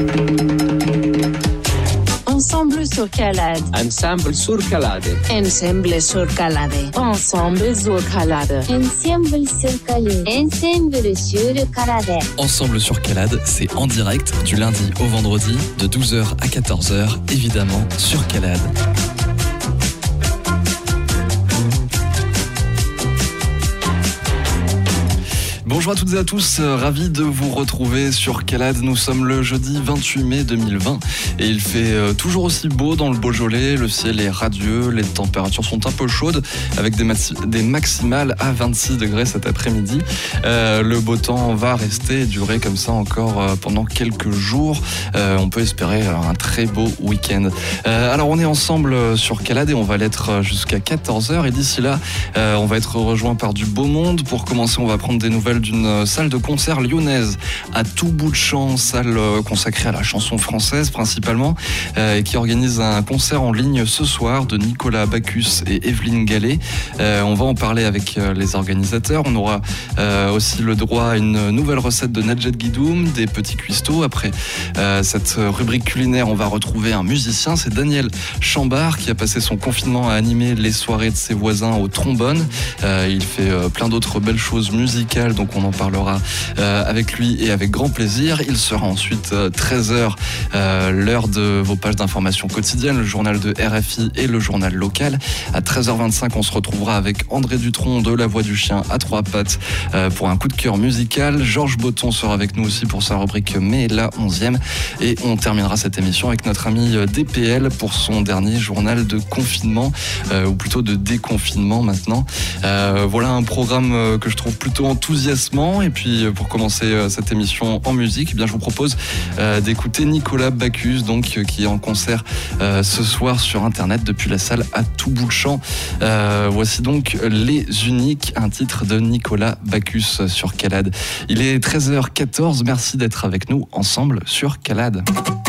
Ensemble sur Calade. Ensemble sur Calade. Ensemble sur Calade. Ensemble sur Calade. Ensemble sur Calade. Ensemble sur Calade. Ensemble sur Calade, c'est en direct du lundi au vendredi de 12h à 14h, évidemment sur Calade. Bonjour à toutes et à tous, ravi de vous retrouver sur Calade. Nous sommes le jeudi 28 mai 2020 et il fait toujours aussi beau dans le Beaujolais. Le ciel est radieux, les températures sont un peu chaudes avec des maximales à 26 degrés cet après-midi. Le beau temps va rester et durer comme ça encore pendant quelques jours. On peut espérer un très beau week-end. Alors on est ensemble sur Calade et on va l'être jusqu'à 14h et d'ici là on va être rejoint par du beau monde. Pour commencer, on va prendre des nouvelles d'une salle de concert lyonnaise à tout bout de champ, salle consacrée à la chanson française principalement, et qui organise un concert en ligne ce soir de Nicolas Bacchus et Evelyne Gallet. On va en parler avec les organisateurs. On aura aussi le droit à une nouvelle recette de Nedjet Guidoum, des petits cuistots. Après cette rubrique culinaire, on va retrouver un musicien, c'est Daniel Chambard qui a passé son confinement à animer les soirées de ses voisins au trombone. Il fait plein d'autres belles choses musicales, donc on en parlera avec lui et avec grand plaisir. Il sera ensuite 13h, l'heure de vos pages d'information quotidiennes, le journal de RFI et le journal local. À 13h25, on se retrouvera avec André Dutronc de La Voix du Chien à trois pattes pour un coup de cœur musical. Georges Botton sera avec nous aussi pour sa rubrique Mais la 11e. Et on terminera cette émission avec notre ami DPL pour son dernier journal de confinement, ou plutôt de déconfinement maintenant. Voilà un programme que je trouve plutôt enthousiasmant. Et puis pour commencer cette émission en musique, eh bien, je vous propose d'écouter Nicolas Bacchus, donc, qui est en concert ce soir sur internet depuis la salle à tout bout de champ. Voici donc Les Uniques, un titre de Nicolas Bacchus sur Calade. Il est 13h14, merci d'être avec nous ensemble sur Calade.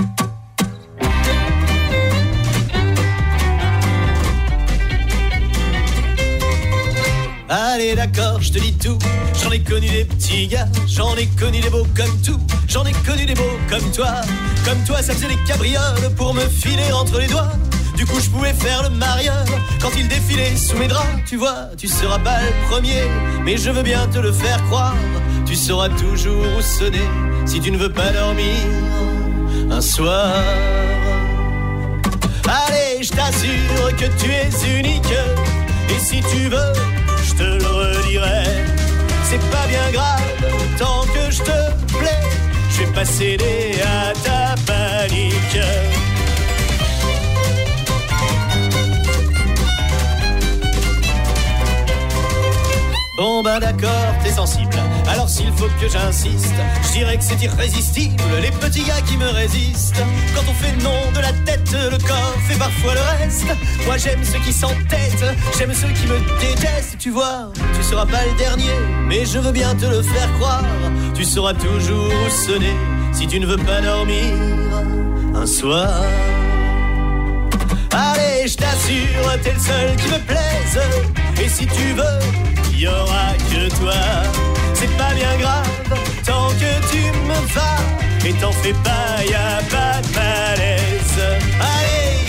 Allez d'accord, je te dis tout, j'en ai connu des petits gars, j'en ai connu des beaux comme tout, j'en ai connu des beaux comme toi ça faisait des cabrioles pour me filer entre les doigts. Du coup je pouvais faire le mariole quand il défilait sous mes draps. Tu vois, tu seras pas le premier, mais je veux bien te le faire croire. Tu sauras toujours où sonner si tu ne veux pas dormir un soir. Allez, je t'assure que tu es unique, et si tu veux je te le redirai, c'est pas bien grave, tant que je te plais, je vais pas céder à ta panique. Bon ben d'accord, t'es sensible, alors s'il faut que j'insiste, je dirais que c'est irrésistible, les petits gars qui me résistent. Quand on fait non de la tête, le corps fait parfois le reste. Moi j'aime ceux qui s'entêtent, j'aime ceux qui me détestent. Tu vois, tu seras pas le dernier, mais je veux bien te le faire croire. Tu sauras toujours où sonner si tu ne veux pas dormir un soir. Allez, je t'assure, t'es le seul qui me plaise, et si tu veux, y aura que toi. C'est pas bien grave, tant que tu me vas, et t'en fais pas, y a pas de malaise. Allez!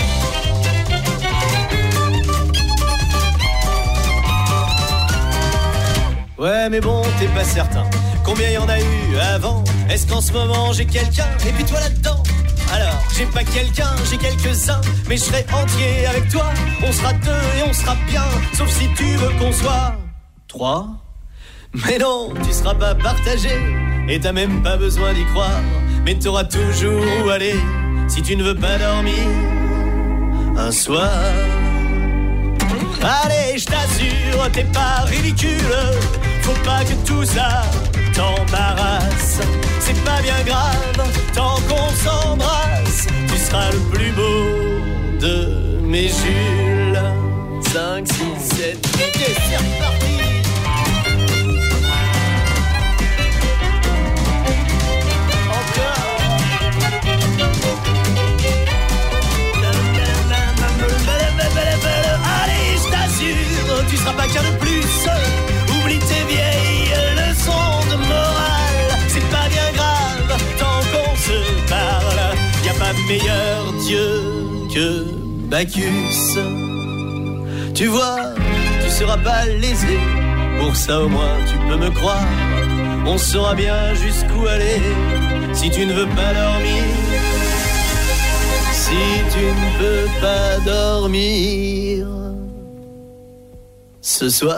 Ouais, mais bon, t'es pas certain. Combien y en a eu avant? Est-ce qu'en ce moment j'ai quelqu'un? Et puis toi là-dedans? Alors, j'ai pas quelqu'un, j'ai quelques-uns, mais je serai entier avec toi. On sera deux et on sera bien, sauf si tu veux qu'on soit 3. Mais non, tu seras pas partagé, et t'as même pas besoin d'y croire. Mais t'auras toujours où aller, si tu ne veux pas dormir un soir. Allez, je t'assure, t'es pas ridicule, faut pas que tout ça t'embarrasse. C'est pas bien grave, tant qu'on s'embrasse, tu seras le plus beau de mes Jules. 5, 6, 7, 8, et c'est reparti. Allez, je t'assure, tu seras pas qu'un de plus. Oublie tes vieilles leçons de morale. C'est pas bien grave, tant qu'on se parle. pas meilleur dieu que Bacchus. Tu vois, tu seras pas lésé, pour ça au moins tu peux me croire. On saura bien jusqu'où aller, si tu ne veux pas dormir. Si tu ne peux pas dormir ce soir.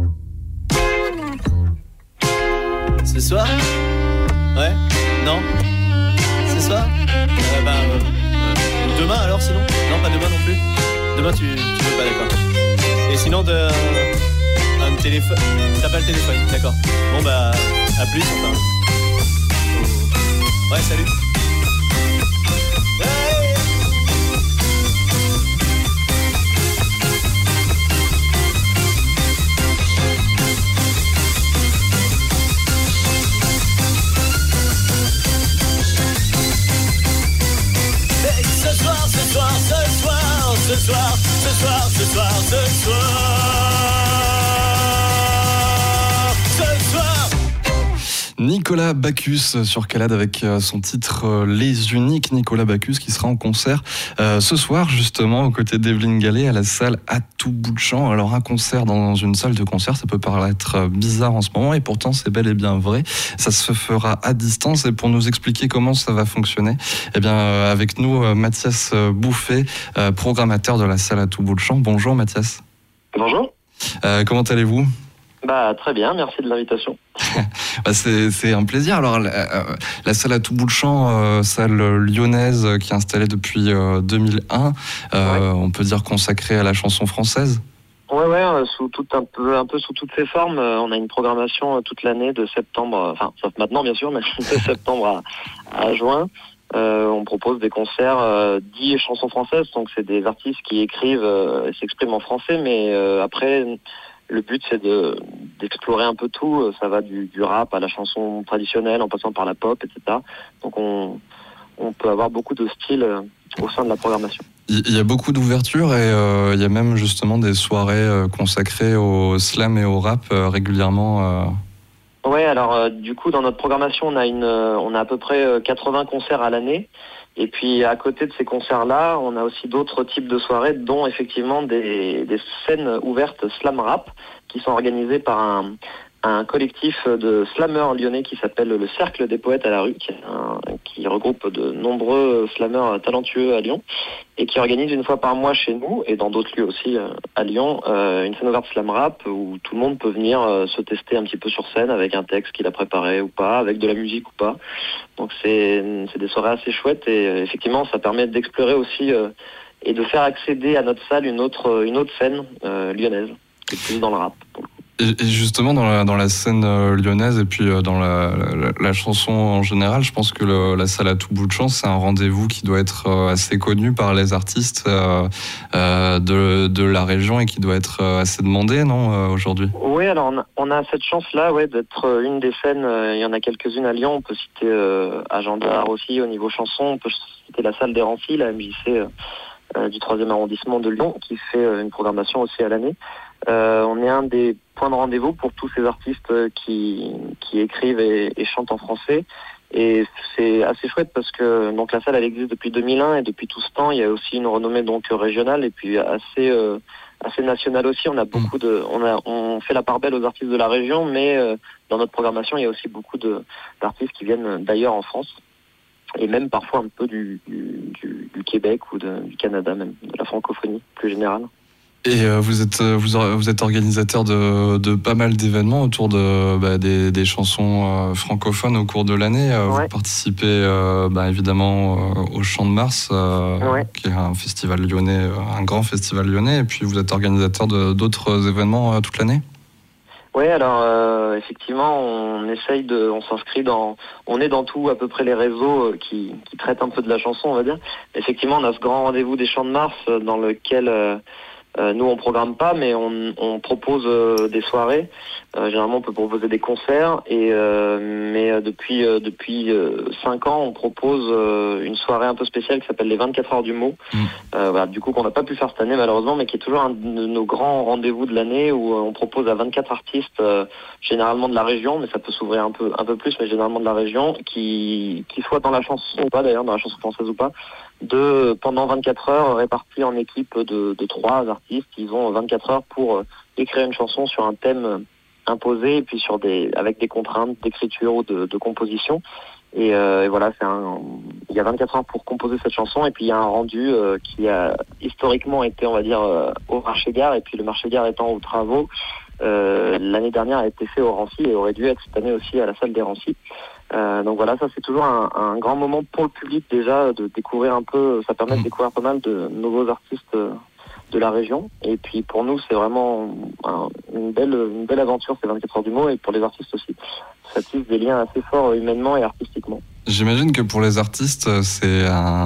Ce soir? Ouais? Non? Ce soir? Demain alors sinon? Non, pas demain non plus. Demain tu veux pas, d'accord. Et sinon un téléphone. T'as pas le téléphone, d'accord. Bon bah à plus enfin. Ouais, salut. Ce soir. Nicolas Bacchus sur Calade avec son titre Les Uniques. Nicolas Bacchus qui sera en concert ce soir justement aux côtés d'Evelyne Gallet à la salle À tout bout de champ. Alors un concert dans une salle de concert, ça peut paraître bizarre en ce moment et pourtant c'est bel et bien vrai. Ça se fera à distance et pour nous expliquer comment ça va fonctionner, eh bien avec nous Mathias Bouffet, programmateur de la salle À tout bout de champ. Bonjour Mathias. Bonjour. Comment allez-vous ? Très bien, merci de l'invitation. C'est un plaisir. Alors, la salle À tout bout de champ, salle lyonnaise qui est installée depuis 2001, on peut dire consacrée à la chanson française. Ouais, un peu sous toutes ses formes. On a une programmation toute l'année de septembre, sauf maintenant bien sûr, mais de septembre à juin. On propose des concerts dits chansons françaises, donc c'est des artistes qui écrivent et s'expriment en français, mais après... Le but, c'est d'explorer un peu tout. Ça va du rap à la chanson traditionnelle, en passant par la pop, etc. Donc, on peut avoir beaucoup de styles au sein de la programmation. Il y a beaucoup d'ouvertures et il y a même justement des soirées consacrées au slam et au rap régulièrement. Ouais, alors du coup, dans notre programmation, on a à peu près 80 concerts à l'année. Et puis à côté de ces concerts-là, on a aussi d'autres types de soirées, dont effectivement des scènes ouvertes slam rap, qui sont organisées par un collectif de slammeurs lyonnais qui s'appelle le Cercle des Poètes à la rue, qui regroupe de nombreux slammeurs talentueux à Lyon, et qui organise une fois par mois chez nous, et dans d'autres lieux aussi à Lyon, une scène ouverte slam rap, où tout le monde peut venir se tester un petit peu sur scène, avec un texte qu'il a préparé ou pas, avec de la musique ou pas. Donc c'est des soirées assez chouettes, et effectivement ça permet d'explorer aussi, et de faire accéder à notre salle une autre scène lyonnaise, qui est plus dans le rap. Et justement, dans la scène lyonnaise et puis dans la chanson en général, je pense que la salle À tout bout de champ, c'est un rendez-vous qui doit être assez connu par les artistes de la région et qui doit être assez demandé, non, aujourd'hui ? Oui, alors on a cette chance-là d'être une des scènes, il y en a quelques-unes à Lyon, on peut citer Agenda aussi au niveau chanson, on peut citer la salle des Rancy, la MJC du 3e arrondissement de Lyon, qui fait une programmation aussi à l'année. On est un des points de rendez-vous pour tous ces artistes qui écrivent et chantent en français. Et c'est assez chouette parce que donc la salle elle existe depuis 2001 et depuis tout ce temps il y a aussi une renommée donc régionale et puis assez nationale aussi. On a beaucoup on fait la part belle aux artistes de la région, mais dans notre programmation il y a aussi beaucoup d'artistes qui viennent d'ailleurs en France et même parfois un peu du Québec ou du Canada même, de la francophonie plus générale. Et vous êtes organisateur de pas mal d'événements autour des chansons francophones au cours de l'année. Vous participez évidemment au Chant de Mars, qui est un festival lyonnais, un grand festival lyonnais. Et puis vous êtes organisateur d'autres événements toute l'année. Oui, alors effectivement, on est dans tout à peu près les réseaux qui traitent un peu de la chanson, on va dire. Effectivement, on a ce grand rendez-vous des Chants de Mars dans lequel Nous, on programme pas, mais on propose des soirées. Généralement, on peut proposer des concerts. Mais depuis 5 ans, on propose une soirée un peu spéciale qui s'appelle les 24 heures du mot. Voilà, du coup, qu'on n'a pas pu faire cette année, malheureusement, mais qui est toujours un de nos grands rendez-vous de l'année où on propose à 24 artistes, généralement de la région, mais ça peut s'ouvrir un peu plus, mais généralement de la région, qui soient dans la chanson ou pas, d'ailleurs, dans la chanson française ou pas, pendant 24 heures répartis en équipe de 3 artistes. Ils ont 24 heures pour écrire une chanson sur un thème imposé et puis avec des contraintes d'écriture ou de composition. Et voilà, il y a 24 heures pour composer cette chanson et puis il y a un rendu qui a historiquement été, on va dire, au Marché-Gare, et puis le Marché-Gare étant aux travaux, l'année dernière a été fait au Rancy et aurait dû être cette année aussi à la salle des Rancy. Donc voilà, ça c'est toujours un grand moment pour le public déjà de découvrir un peu, ça permet de découvrir pas mal de nouveaux artistes de la région. Et puis pour nous c'est vraiment une belle aventure ces 24 heures du mot, et pour les artistes aussi. Ça tisse des liens assez forts humainement et artistiquement. J'imagine que pour les artistes, c'est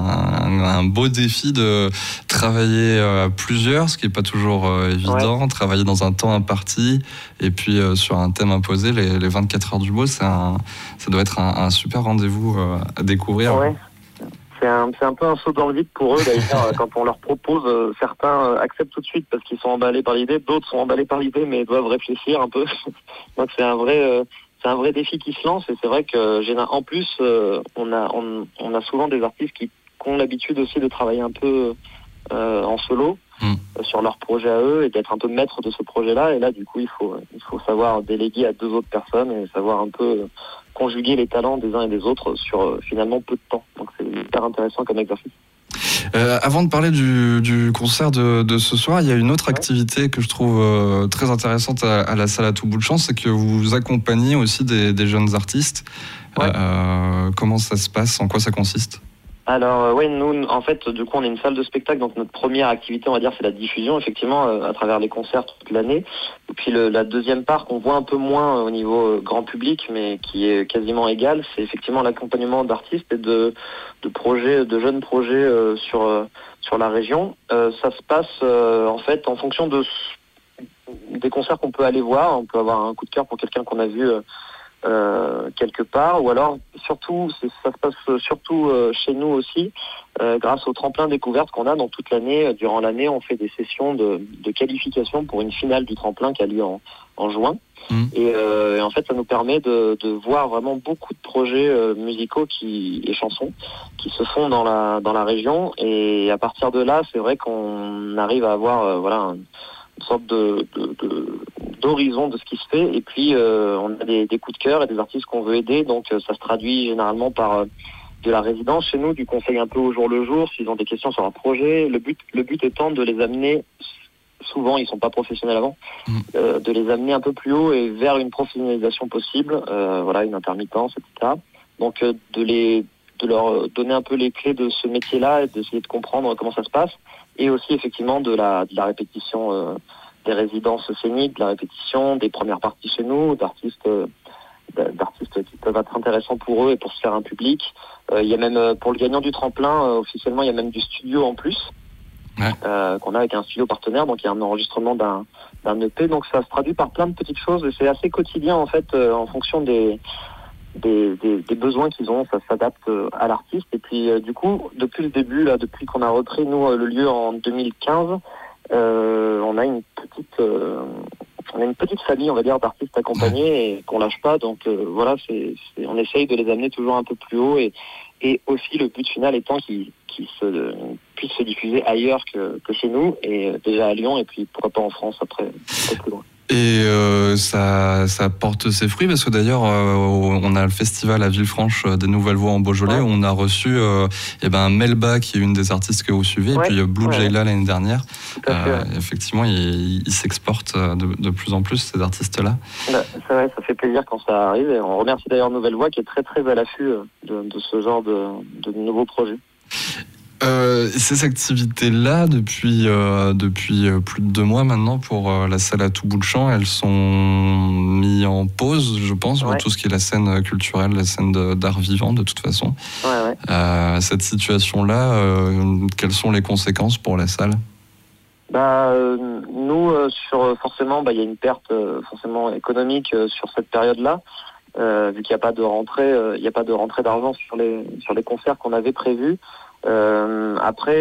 un beau défi de travailler à plusieurs, ce qui n'est pas toujours évident. Ouais. Travailler dans un temps imparti et puis sur un thème imposé, les 24 heures du mot, ça doit être un super rendez-vous à découvrir. Ouais. C'est un peu un saut dans le vide pour eux d'ailleurs. Quand on leur propose, certains acceptent tout de suite parce qu'ils sont emballés par l'idée, d'autres sont emballés par l'idée mais doivent réfléchir un peu. Donc c'est un vrai défi qui se lance, et c'est vrai que en plus on a souvent des artistes qui ont l'habitude aussi de travailler un peu en solo sur leur projet à eux et d'être un peu maître de ce projet-là, et là du coup il faut savoir déléguer à 2 autres personnes et savoir un peu conjuguer les talents des uns et des autres sur finalement peu de temps. Donc c'est hyper intéressant comme exercice. Avant de parler du concert de ce soir, il y a une autre activité que je trouve très intéressante à la salle à tout bout de champ, c'est que vous accompagnez aussi des jeunes artistes. Ouais. Comment ça se passe? En quoi ça consiste? Alors oui, nous en fait du coup on est une salle de spectacle, donc notre première activité on va dire c'est la diffusion effectivement à travers les concerts toute l'année. Et puis la deuxième part qu'on voit un peu moins au niveau grand public mais qui est quasiment égale, c'est effectivement l'accompagnement d'artistes et de jeunes projets sur la région. Ça se passe en fait en fonction des concerts qu'on peut aller voir. On peut avoir un coup de cœur pour quelqu'un qu'on a vu quelque part, ou alors surtout ça se passe surtout chez nous aussi grâce au tremplin découverte qu'on a dans toute l'année. Durant l'année on fait des sessions de qualification pour une finale du tremplin qui a lieu en juin. Et en fait ça nous permet de voir vraiment beaucoup de projets musicaux et chansons qui se font dans la région, et à partir de là c'est vrai qu'on arrive à avoir une sorte d'horizon de ce qui se fait, et puis on a des coups de cœur et des artistes qu'on veut aider, donc ça se traduit généralement par de la résidence chez nous, du conseil un peu au jour le jour s'ils ont des questions sur un projet. Le but étant de les amener, souvent ils sont pas professionnels avant, de les amener un peu plus haut et vers une professionnalisation possible, une intermittence, etc. Donc de leur donner un peu les clés de ce métier-là et d'essayer de comprendre comment ça se passe, et aussi effectivement de la répétition des résidences scéniques, de la répétition des premières parties chez nous, d'artistes qui peuvent être intéressants pour eux et pour se faire un public. Il y a même pour le gagnant du tremplin, officiellement il y a même du studio en plus. Ouais. Qu'on a avec un studio partenaire, donc il y a un enregistrement d'un EP, donc ça se traduit par plein de petites choses et c'est assez quotidien en fait, en fonction des besoins qu'ils ont, ça s'adapte à l'artiste. Et puis du coup, depuis le début, depuis qu'on a repris nous le lieu en 2015, on a une petite famille, on va dire, d'artistes accompagnés et qu'on lâche pas. Donc on essaye de les amener toujours un peu plus haut, et aussi le but final étant qu'ils puissent se diffuser ailleurs que chez nous, et déjà à Lyon, et puis pourquoi pas en France après, un peu plus loin. Et ça porte ses fruits, parce que d'ailleurs on a le festival à Villefranche des Nouvelles Voix en Beaujolais, où on a reçu Melba, qui est une des artistes que vous suivez, et puis Blue Jayla l'année dernière. Effectivement il s'exporte de plus en plus, ces artistes-là. C'est vrai, ça fait plaisir quand ça arrive, et on remercie d'ailleurs Nouvelles Voix qui est très très à l'affût de ce genre de nouveaux projets. Ces activités-là, depuis plus de 2 mois maintenant, pour la salle à tout bout de champ, elles sont mises en pause, je pense, pour tout ce qui est la scène culturelle, la scène d'art vivant, de toute façon. Cette situation-là, quelles sont les conséquences pour la salle ? Nous, forcément, il y a une perte forcément économique sur cette période-là, vu qu'il n'y a pas de rentrée, d'argent sur les concerts qu'on avait prévus. Après,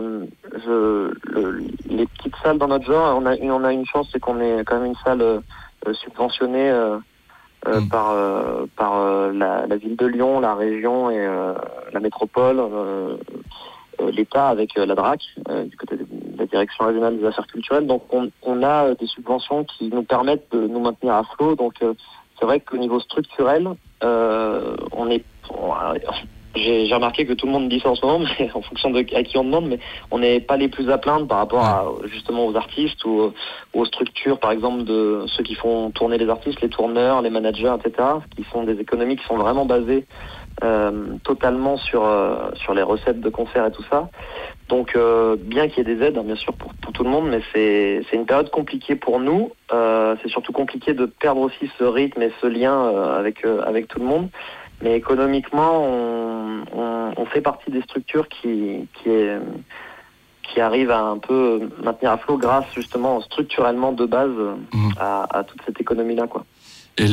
les petites salles dans notre genre, on a une chance, c'est qu'on est quand même une salle subventionnée par la ville de Lyon, la région et la métropole, l'État avec la DRAC, du côté de la Direction régionale des affaires culturelles. Donc on a des subventions qui nous permettent de nous maintenir à flot. Donc c'est vrai qu'au niveau structurel, j'ai remarqué que tout le monde dit ça en ce moment, mais en fonction de à qui on demande, mais on n'est pas les plus à plaindre par rapport justement aux artistes ou aux structures, par exemple, de ceux qui font tourner les artistes, les tourneurs, les managers, etc., qui sont des économies qui sont vraiment basées totalement sur les recettes de concerts et tout ça. Donc bien qu'il y ait des aides, bien sûr, pour tout le monde, mais c'est une période compliquée pour nous. C'est surtout compliqué de perdre aussi ce rythme et ce lien avec tout le monde. Mais économiquement, on fait partie des structures qui arrivent à un peu maintenir à flot grâce justement structurellement de base à toute cette économie-là, quoi. Et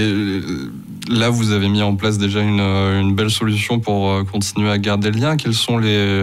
là, vous avez mis en place déjà une belle solution pour continuer à garder le lien. Quelles sont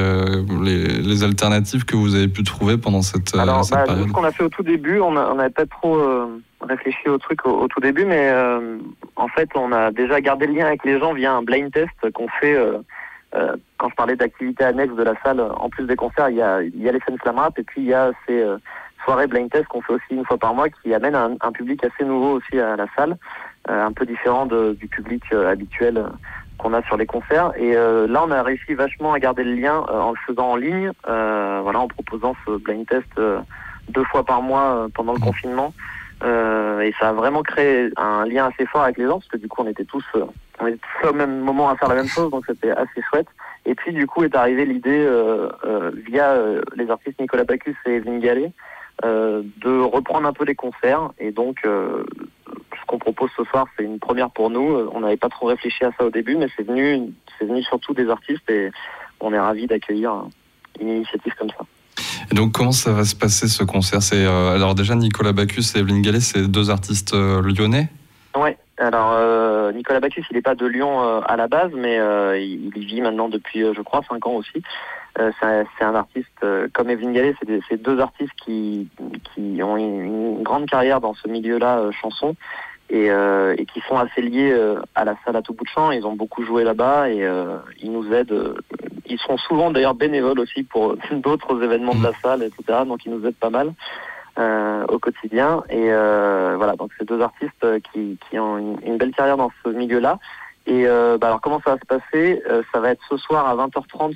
les alternatives que vous avez pu trouver pendant cette période ? Ce qu'on a fait au tout début, on n'avait pas trop réfléchi au truc au tout début, mais en fait, on a déjà gardé le lien avec les gens via un blind test qu'on fait. Quand je parlais d'activités annexes de la salle, en plus des concerts, il y a les scènes slam rap et puis il y a ces soirées blind test qu'on fait aussi une fois par mois qui amènent un public assez nouveau aussi à la salle, un peu différent du public habituel qu'on a sur les concerts. Et là, on a réussi vachement à garder le lien en le faisant en ligne, en proposant ce blind test 2 fois par mois pendant le confinement. Et ça a vraiment créé un lien assez fort avec les gens, parce que du coup on était tous au même moment à faire la même chose, donc c'était assez chouette. Et puis du coup est arrivée l'idée via les artistes Nicolas Bacchus et Evelyne Gallet de reprendre un peu les concerts. Et donc ce qu'on propose ce soir, c'est une première pour nous. On n'avait pas trop réfléchi à ça au début, mais c'est venu surtout des artistes et on est ravis d'accueillir une initiative comme ça. Et donc, comment ça va se passer ce concert ? C'est alors déjà Nicolas Bacchus et Evelyne Gallet, c'est 2 artistes lyonnais ? Ouais. Alors Nicolas Bacchus, il n'est pas de Lyon à la base, mais il y vit maintenant depuis, je crois, 5 ans aussi. C'est un artiste comme Evelyne Gallet, c'est 2 artistes qui ont une grande carrière dans ce milieu-là, chanson, et qui sont assez liés à la salle à tout bout de champ. Ils ont beaucoup joué là-bas et ils nous aident. Ils sont souvent d'ailleurs bénévoles aussi pour d'autres événements de la salle, etc. Donc ils nous aident pas mal au quotidien. Et voilà, donc c'est 2 artistes qui ont une belle carrière dans ce milieu-là. Et alors comment ça va se passer ? Ça va être ce soir à 20h30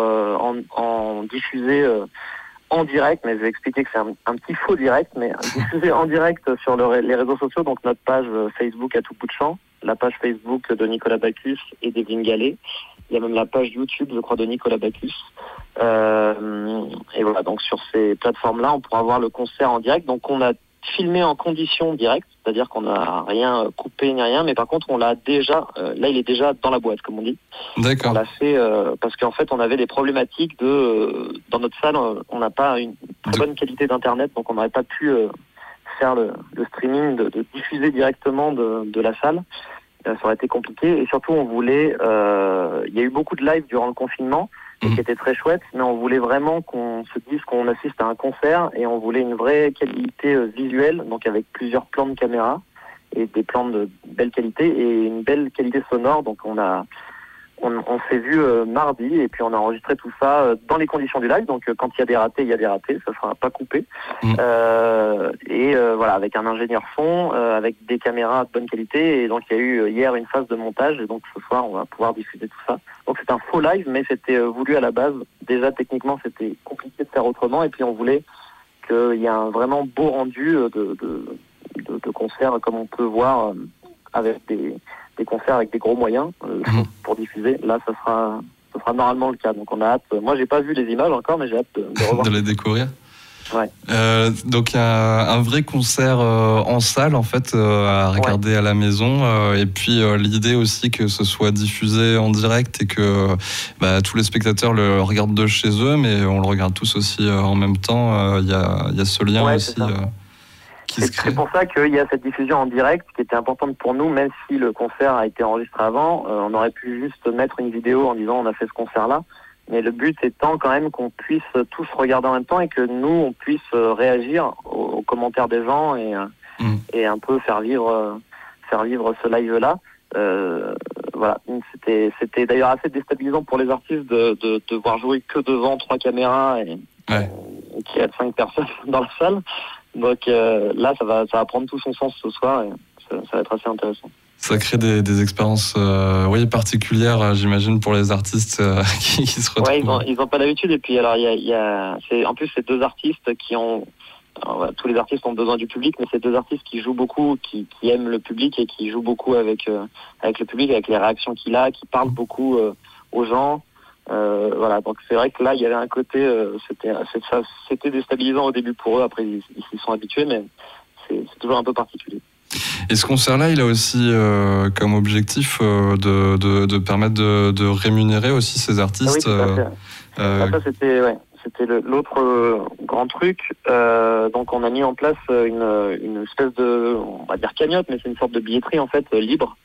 en diffusé en direct, mais je vais expliquer que c'est un petit faux direct, mais diffusé en direct sur les réseaux sociaux, donc notre page Facebook à tout bout de champ, la page Facebook de Nicolas Bacchus et d'Evelyne Gallet. Il y a même la page YouTube, je crois, de Nicolas Bacchus. Et voilà, donc sur ces plateformes-là, on pourra voir le concert en direct. Donc on a filmé en condition directe, c'est-à-dire qu'on n'a rien coupé ni rien, mais par contre on l'a déjà, là il est déjà dans la boîte, comme on dit. D'accord. On l'a fait parce qu'en fait on avait des problématiques dans notre salle, on n'a pas une très bonne qualité d'internet, donc on n'aurait pas pu faire le streaming, de diffuser directement de la salle. Ça aurait été compliqué, et surtout on voulait, il y a eu beaucoup de live durant le confinement, qui était très chouette, mais on voulait vraiment qu'on se dise qu'on assiste à un concert, et on voulait une vraie qualité visuelle, donc avec plusieurs plans de caméra et des plans de belle qualité et une belle qualité sonore. Donc on s'est vu mardi, et puis on a enregistré tout ça dans les conditions du live. Donc quand il y a des ratés, il y a des ratés, ça sera pas coupé. Voilà, avec un ingénieur son, avec des caméras de bonne qualité. Et donc il y a eu hier une phase de montage, et donc ce soir on va pouvoir diffuser tout ça. Donc c'est un faux live, mais c'était voulu à la base. Déjà techniquement c'était compliqué de faire autrement, et puis on voulait qu'il y ait un vraiment beau rendu de concert comme on peut voir avec des concerts avec des gros moyens pour diffuser. Là, ça sera normalement le cas. Donc on a hâte. Moi, j'ai pas vu les images encore, mais j'ai hâte de revoir. De les découvrir. Ouais. Donc il y a un vrai concert en salle en fait à regarder à la maison et puis l'idée aussi que ce soit diffusé en direct et que tous les spectateurs le regardent de chez eux, mais on le regarde tous aussi en même temps. Il y a ce lien aussi qui se crée. C'est pour ça qu'il y a cette diffusion en direct qui était importante pour nous, même si le concert a été enregistré avant. On aurait pu juste mettre une vidéo en disant on a fait ce concert-là. Mais le but étant quand même qu'on puisse tous regarder en même temps et que nous, on puisse réagir aux commentaires des gens et un peu faire vivre ce live-là. Voilà. C'était d'ailleurs assez déstabilisant pour les artistes de devoir jouer que devant 3 caméras et qu'il y a 5 personnes dans la salle. Donc là, ça va prendre tout son sens ce soir et ça va être assez intéressant. Ça crée des expériences particulières, j'imagine, pour les artistes qui se retrouvent. Ouais, ils ont pas l'habitude. Et puis, alors, en plus, c'est 2 artistes qui ont... Alors, tous les artistes ont besoin du public, mais c'est 2 artistes qui jouent beaucoup, qui aiment le public et qui jouent beaucoup avec le public, avec les réactions qu'il a, qui parlent beaucoup aux gens. Voilà, donc c'est vrai que là, il y avait un côté... c'était déstabilisant au début pour eux. Après, ils s'y sont habitués, mais c'est toujours un peu particulier. Et ce concert-là, il a aussi comme objectif de permettre de rémunérer aussi ces artistes. Oui, tout à fait. Ça, c'était l'autre grand truc. Donc, on a mis en place une espèce de, on va dire cagnotte, mais c'est une sorte de billetterie en fait libre,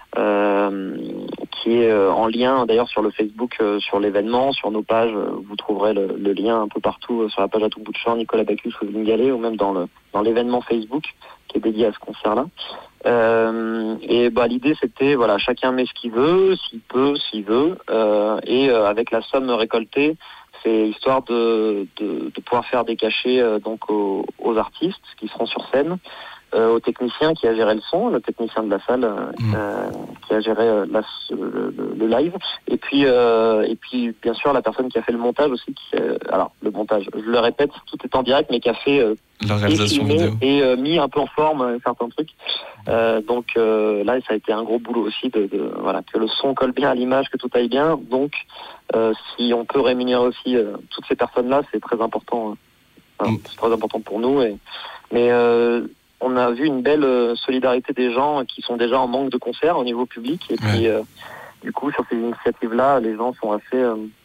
qui est en lien d'ailleurs sur le Facebook, sur l'événement, sur nos pages. Vous trouverez le lien un peu partout sur la page à tout bout de champ, Nicolas Bacchus ou Evelyne Gallet, ou même dans l'événement Facebook qui est dédié à ce concert-là. Et l'idée c'était chacun met ce qu'il veut, s'il peut, s'il veut, et avec la somme récoltée, c'est histoire de pouvoir faire des cachets donc aux artistes qui seront sur scène, au technicien qui a géré le son, le technicien de la salle qui a géré le live, et puis bien sûr la personne qui a fait le montage aussi, alors le montage, je le répète, tout est en direct, mais qui a fait la réalisation vidéo et mis un peu en forme certains trucs. Donc là, ça a été un gros boulot aussi que le son colle bien à l'image, que tout aille bien. Donc si on peut rémunérer aussi toutes ces personnes-là, c'est très important. C'est très important pour nous. Mais on a vu une belle solidarité des gens qui sont déjà en manque de concerts au niveau public. Et puis du coup, sur ces initiatives-là, les gens sont assez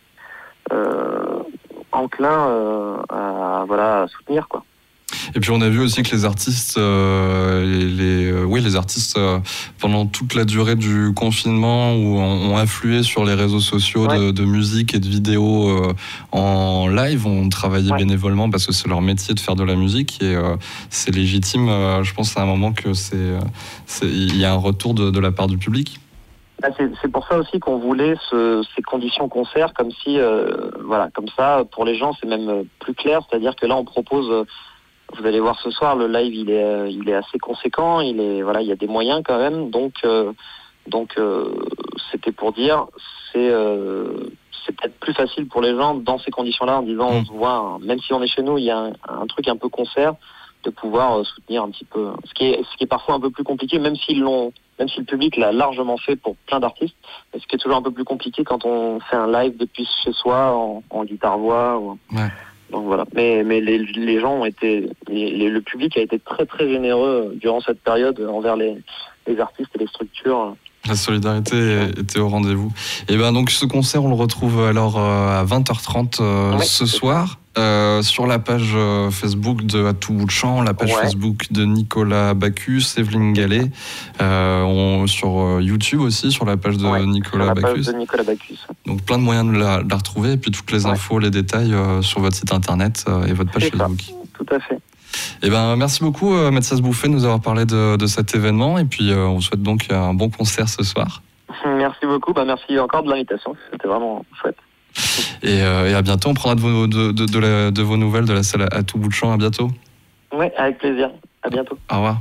enclins à soutenir, quoi. Et puis on a vu aussi que les artistes, les artistes pendant toute la durée du confinement ont influé sur les réseaux sociaux de musique et de vidéos en live, ont travaillé bénévolement parce que c'est leur métier de faire de la musique et c'est légitime. Je pense à un moment que il y a un retour de la part du public. C'est pour ça aussi qu'on voulait ces conditions concert comme si, comme ça, pour les gens c'est même plus clair, c'est-à-dire que là on propose... Vous allez voir ce soir, le live il est assez conséquent, il y a des moyens quand même, donc c'était pour dire c'est peut-être plus facile pour les gens dans ces conditions-là en disant on se voit, même si on est chez nous, il y a un truc un peu concert, de pouvoir soutenir un petit peu, ce qui est parfois un peu plus compliqué, même si le public l'a largement fait pour plein d'artistes, mais ce qui est toujours un peu plus compliqué quand on fait un live depuis chez soi en guitare-voix. Donc voilà. Mais les gens ont été, le public a été très très généreux durant cette période envers les artistes et les structures. La solidarité était au rendez-vous. Et donc ce concert, on le retrouve alors à 20h30 ce soir. Sur la page Facebook de À tout bout de champ, la page Facebook de Nicolas Bacchus, Evelyne Gallet, sur YouTube aussi, sur la page de Nicolas Bacchus. Donc plein de moyens de la retrouver, et puis toutes les infos, les détails sur votre site internet et votre page Facebook. Tout à fait. Et merci beaucoup Mathias Bouffet de nous avoir parlé de cet événement, et puis on souhaite donc un bon concert ce soir. Merci beaucoup, merci encore de l'invitation, c'était vraiment chouette. Et à bientôt, on prendra de vos nouvelles de la salle à tout bout de champ. À bientôt. Oui, avec plaisir. À bientôt. Au revoir.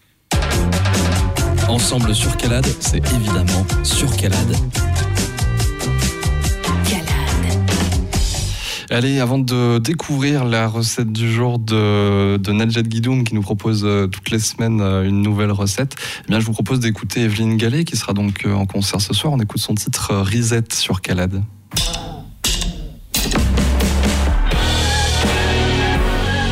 Ensemble sur Calade, c'est évidemment sur Calade. Allez, avant de découvrir la recette du jour de Najat Guidoum qui nous propose toutes les semaines une nouvelle recette, je vous propose d'écouter Evelyne Gallet qui sera donc en concert ce soir. On écoute son titre Risette sur Calade.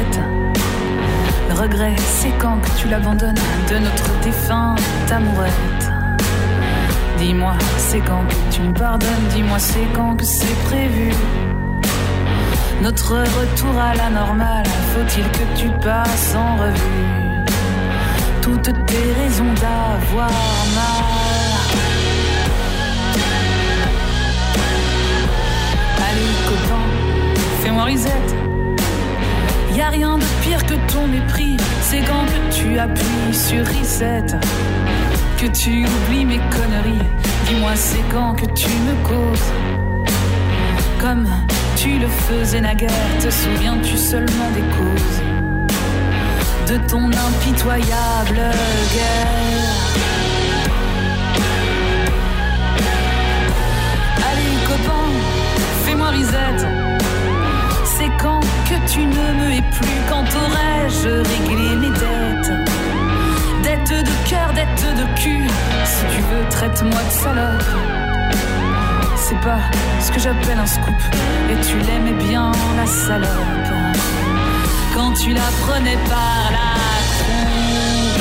Morisette. Le regret, c'est quand que tu l'abandonnes de notre défunte amourette. Dis-moi, c'est quand que tu me pardonnes, dis-moi, c'est quand que c'est prévu. Notre retour à la normale, faut-il que tu passes en revue toutes tes raisons d'avoir mal. Allez copain, fais-moi risette. Y'a rien de pire que ton mépris, c'est quand que tu appuies sur reset, que tu oublies mes conneries. Dis-moi, c'est quand que tu me causes comme tu le faisais naguère. Te souviens-tu seulement des causes de ton impitoyable guerre? Allez copain, fais-moi risette. C'est quand que tu ne me hais plus, quand aurais-je réglé mes dettes? Dettes de cœur, dettes de cul, si tu veux traite-moi de salope. C'est pas ce que j'appelle un scoop, et tu l'aimais bien la salope quand tu la prenais par la croupe.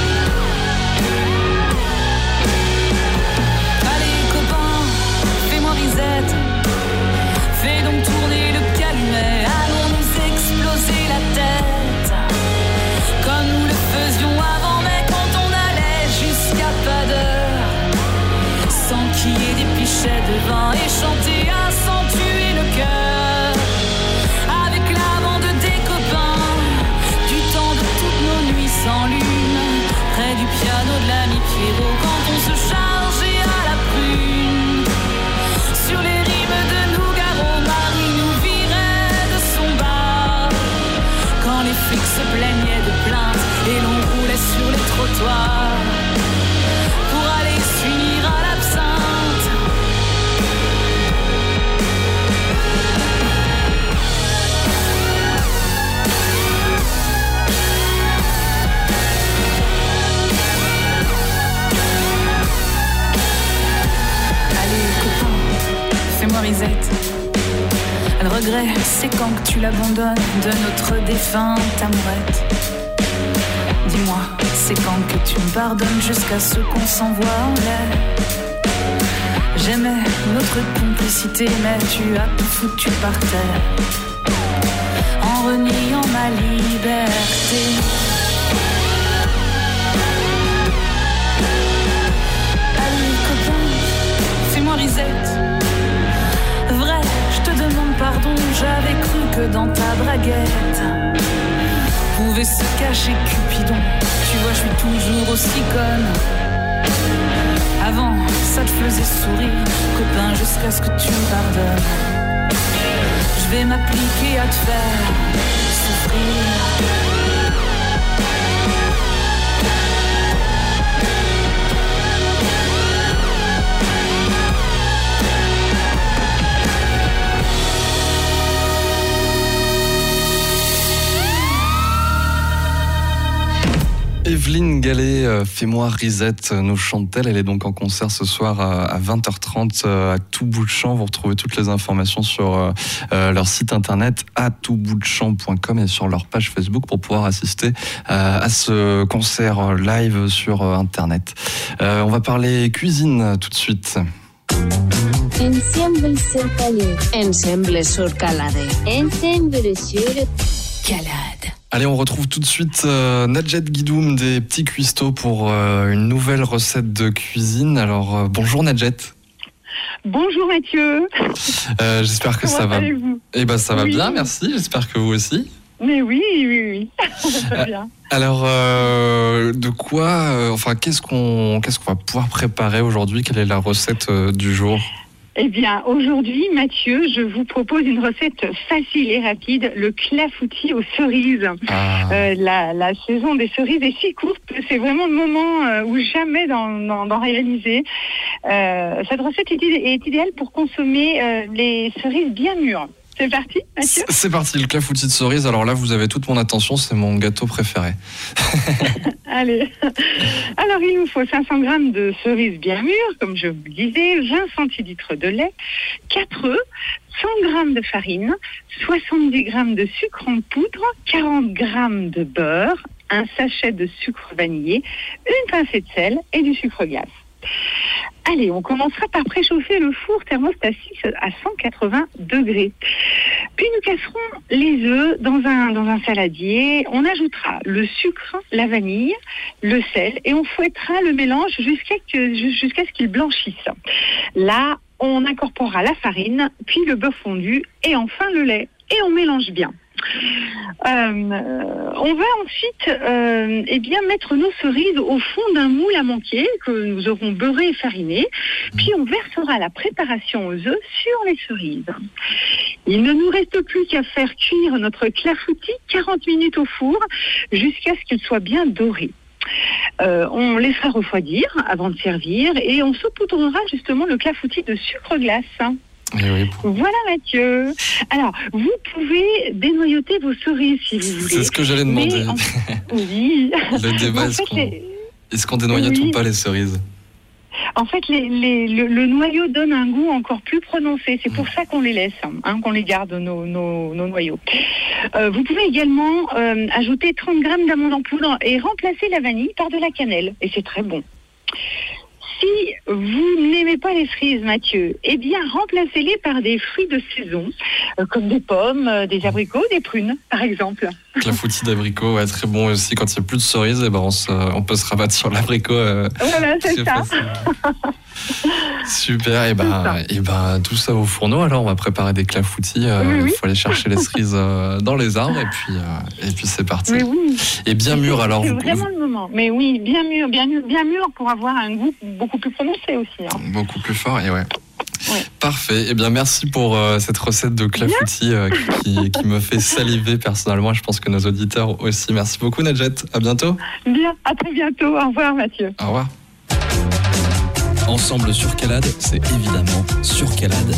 Allez copain, fais-moi risette. Fais donc tourner le calumet, allons nous exploser la tête comme nous le faisions avant, mais quand on allait jusqu'à pas d'heure, sans qu'il y ait des pichets de vin, et chanter à s'en tuer le cœur avec la bande des copains du temps de toutes nos nuits sans lune, près du piano de l'ami Pierrot, quand on se chargeait à la prune sur les rimes de Nougaro. Marie nous virait de son bar quand les flics se plaignaient de plaintes et l'on roulait sur les trottoirs pour aller s'unir à l'absinthe. Allez copain, fais-moi risette. Le regret, c'est quand que tu l'abandonnes de notre défunte amourette. Dis-moi, c'est quand que tu me pardonnes jusqu'à ce qu'on s'envoie en l'air. J'aimais notre complicité, mais tu as tout foutu par terre en reniant ma liberté. Allez copain, fais-moi risette. Vrai, je te demande pardon, j'avais cru que dans ta braguette pouvait se cacher Cupidon. Tu vois, je suis toujours aussi conne. Avant, ça te faisait sourire, copain, jusqu'à ce que tu me pardonnes. Je vais m'appliquer à te faire souffrir. Evelyne Gallet, fais-moi risette, nous chante-t-elle. Elle est donc en concert ce soir à 20h30 à tout bout de champ. Vous retrouvez toutes les informations sur leur site internet à toutboutdechamp.com et sur leur page Facebook pour pouvoir assister à ce concert live sur internet. On va parler cuisine tout de suite. Ensemble sur Calais. Ensemble sur Calade. Ensemble sur Calade. Allez, on retrouve tout de suite Nadjet Guidoum des Petits Cuistots pour une nouvelle recette de cuisine. Alors, bonjour Nadjet. Bonjour Mathieu. J'espère que ça va. Comment allez-vous ? Eh ben, ça va Oui. bien, merci. J'espère que vous aussi. Mais oui. Ça va bien. Alors, de quoi, qu'est-ce qu'on va pouvoir préparer aujourd'hui ? Quelle est la recette du jour ? Eh bien, aujourd'hui, Mathieu, je vous propose une recette facile et rapide, le clafoutis aux cerises. La saison des cerises est si courte que c'est vraiment le moment ou jamais d'en réaliser. Cette recette est idéale pour consommer les cerises bien mûres. C'est parti, Mathieu ? C'est parti, le clafoutis de cerise. Alors là, vous avez toute mon attention, c'est mon gâteau préféré. Allez. Alors, il nous faut 500 grammes de cerises bien mûres, comme je vous le disais, 20 centilitres de lait, 4 œufs, 100 grammes de farine, 70 grammes de sucre en poudre, 40 grammes de beurre, un sachet de sucre vanillé, une pincée de sel et du sucre glace. Allez, on commencera par préchauffer le four thermostat 6 à 180 degrés. Puis nous casserons les œufs dans un saladier. On ajoutera le sucre, la vanille, le sel et on fouettera le mélange jusqu'à ce qu'il blanchisse. Là, on incorporera la farine, puis le beurre fondu et enfin le lait. Et on mélange bien. On va ensuite mettre nos cerises au fond d'un moule à manquer que nous aurons beurré et fariné. Puis on versera la préparation aux œufs sur les cerises. Il ne nous reste plus qu'à faire cuire notre clafoutis 40 minutes au four jusqu'à ce qu'il soit bien doré. On laissera refroidir avant de servir et on saupoudrera justement le clafoutis de sucre glace. Oui. Voilà Mathieu. Alors, vous pouvez dénoyauter vos cerises si vous voulez. C'est ce que j'allais demander. Oui. Le débat, est-ce qu'on dénoyote ou pas les cerises ? En fait, le noyau donne un goût encore plus prononcé. C'est pour ça qu'on les laisse, qu'on les garde, nos noyaux. Vous pouvez également ajouter 30 grammes d'amandes en poudre et remplacer la vanille par de la cannelle. Et c'est très bon. Si vous n'aimez pas les cerises, Mathieu, eh bien, remplacez-les par des fruits de saison, comme des pommes, des abricots, des prunes, par exemple. Clafoutis d'abricot, ouais, très bon aussi. Quand il n'y a plus de cerises, on peut se rabattre sur l'abricot. Voilà, c'est ça. Super, et tout ça au fourneau. Alors, on va préparer des clafoutis. Il faut aller chercher les cerises dans les arbres, et puis c'est parti. Oui. Et bien mûr, alors. C'est vraiment le moment. Mais oui, bien mûr pour avoir un goût beaucoup plus prononcé aussi. Beaucoup plus fort, et ouais. Parfait. Eh bien, merci pour cette recette de clafoutis qui me fait saliver personnellement. Je pense que nos auditeurs aussi. Merci beaucoup, Nadjet. À bientôt. Bien, à très bientôt. Au revoir, Mathieu. Au revoir. Ensemble sur Calade, c'est évidemment sur Calade.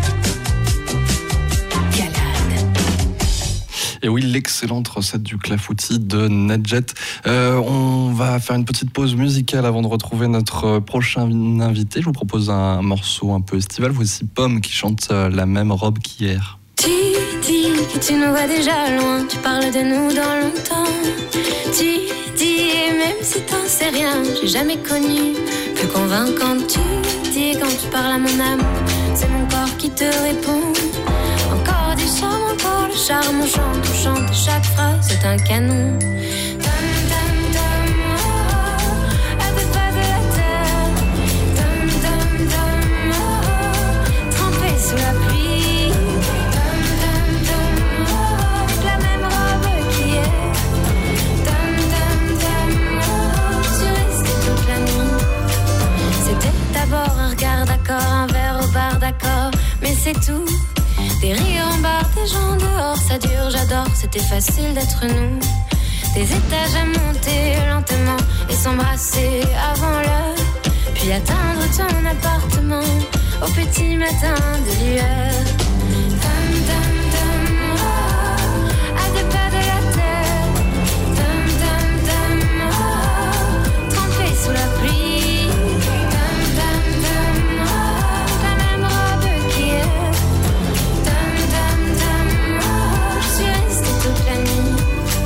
Et oui, l'excellente recette du clafoutis de Nadjet. On va faire une petite pause musicale avant de retrouver notre prochain invité. Je vous propose un morceau un peu estival. Voici Pomme qui chante La même robe qu'hier. Tu dis que tu nous vois déjà loin. Tu parles de nous dans longtemps. Tu dis, et même si t'en sais rien, j'ai jamais connu plus convaincant. Tu dis quand tu parles à mon âme, c'est mon corps qui te répond. Encore du charme, encore le charme, on chante, chaque phrase c'est un canon. Dum dum dum, oh, à 2 pas de la terre. Dum dum dum, oh, trempé sous la pluie. Dum dum dum, oh, avec la même robe qu'hier. Dum dum dum, oh, je suis restée toute la nuit. C'était d'abord un regard d'accord, un verre au bar d'accord, mais c'est tout. Des rires en bar, des gens dehors, ça dure, j'adore, c'était facile d'être nous. Des étages à monter lentement et s'embrasser avant l'heure. Puis atteindre ton appartement au petit matin de lueur. Dum dum dum, oh, à 2 pas de la terre. Dum dum dum, oh, trempé sous la pluie. Dum dum dum, oh, la même robe qu'hier. Je suis restée toute la nuit.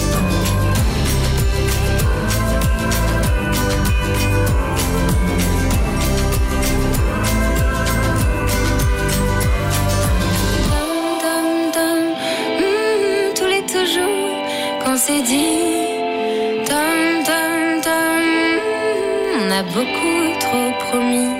Dum, dum, dum, tous les toujours qu'on s'est dit. Dum, dum, dum, on a beaucoup trop promis.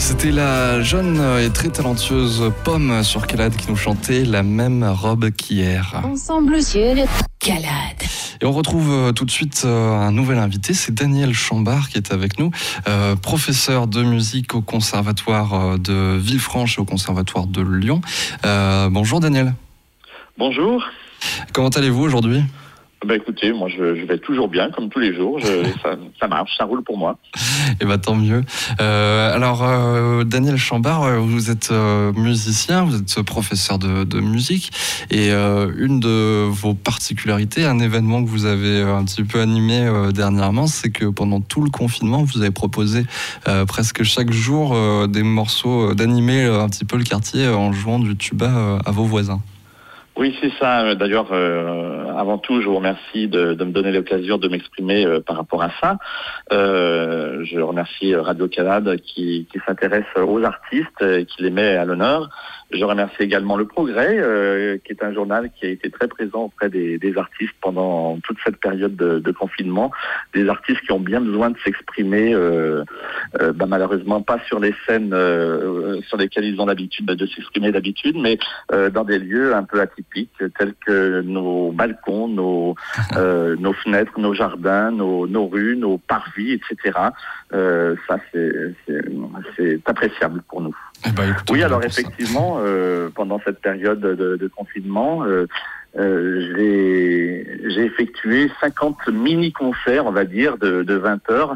C'était la jeune et très talentueuse Pomme sur Calade qui nous chantait La même robe qu'hier. Ensemble sur Calade. Et on retrouve tout de suite un nouvel invité, c'est Daniel Chambard qui est avec nous, professeur de musique au conservatoire de Villefranche et au conservatoire de Lyon. Bonjour Daniel. Bonjour. Comment allez-vous aujourd'hui ? Écoutez, moi je vais toujours bien, comme tous les jours. Ça marche, ça roule pour moi. Et tant mieux. Alors, Daniel Chambard, vous êtes musicien, vous êtes professeur de musique. Et une de vos particularités, un événement que vous avez un petit peu animé dernièrement, c'est que pendant tout le confinement, vous avez proposé presque chaque jour des morceaux, d'animer un petit peu le quartier en jouant du tuba à vos voisins. Oui, c'est ça. D'ailleurs, avant tout, je vous remercie de me donner l'occasion de m'exprimer par rapport à ça. Je remercie Radio Calade qui s'intéresse aux artistes et qui les met à l'honneur. Je remercie également Le Progrès, qui est un journal qui a été très présent auprès des artistes pendant toute cette période de confinement. Des artistes qui ont bien besoin de s'exprimer, malheureusement pas sur les scènes sur lesquelles ils ont l'habitude de s'exprimer d'habitude, mais dans des lieux un peu atypiques, tels que nos balcons, nos fenêtres, nos jardins, nos rues, nos parvis, etc. Ça, c'est appréciable pour nous. Oui, alors effectivement, pendant cette période de confinement, j'ai effectué 50 mini-concerts, on va dire, de 20 heures,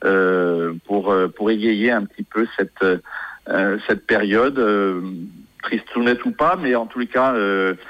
pour égayer un petit peu cette période, tristounette ou pas, mais en tous les cas,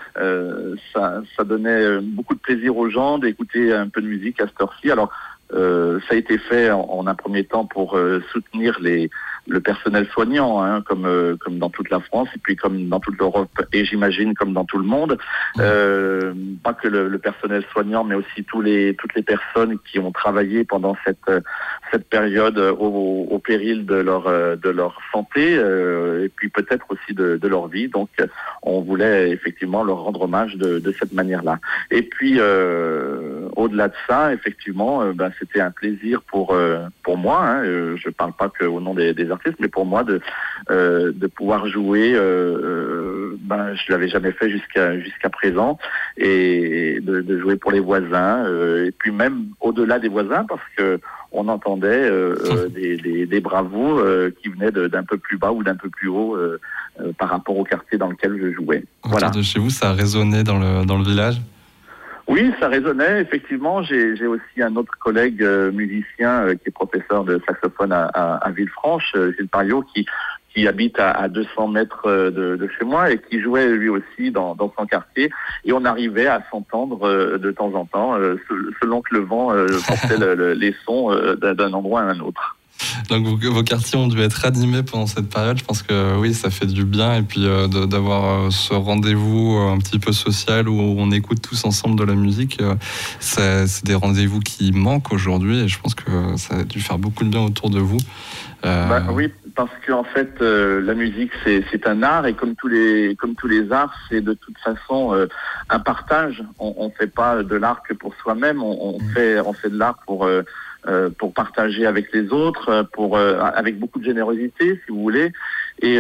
ça donnait beaucoup de plaisir aux gens d'écouter un peu de musique à cette heure-ci. Alors, ça a été fait en un premier temps pour soutenir le personnel soignant, comme dans toute la France et puis comme dans toute l'Europe et j'imagine comme dans tout le monde. Pas que le personnel soignant, mais aussi toutes les personnes qui ont travaillé pendant cette période au péril de leur santé et puis peut-être aussi de leur vie. Donc on voulait effectivement leur rendre hommage de cette manière-là. Et puis au-delà de ça, effectivement, c'était un plaisir pour moi. Je parle pas qu'au nom des artistes, mais pour moi de pouvoir jouer. Je l'avais jamais fait jusqu'à présent, et de jouer pour les voisins, et puis même au-delà des voisins, parce que on entendait des bravos qui venaient d'un peu plus bas ou d'un peu plus haut par rapport au quartier dans lequel je jouais. Voilà. Autour de chez vous, ça a résonné dans le village ? Oui, ça résonnait, effectivement. J'ai aussi un autre collègue musicien qui est professeur de saxophone à Villefranche, Gilles Pariot, qui habite à 200 mètres de chez moi et qui jouait lui aussi dans son quartier. Et on arrivait à s'entendre de temps en temps, selon que le vent portait les sons d'un endroit à un autre. Donc vos quartiers ont dû être animés pendant cette période. Je pense que oui, ça fait du bien. Et puis d'avoir ce rendez-vous un petit peu social où on écoute tous ensemble de la musique, c'est des rendez-vous qui manquent aujourd'hui. Et je pense que ça a dû faire beaucoup de bien autour de vous. Oui, parce qu'en fait, la musique, c'est un art. Et comme tous les arts, c'est de toute façon un partage. On fait pas de l'art que pour soi-même. On fait de l'art pour partager avec les autres, avec beaucoup de générosité, si vous voulez. Et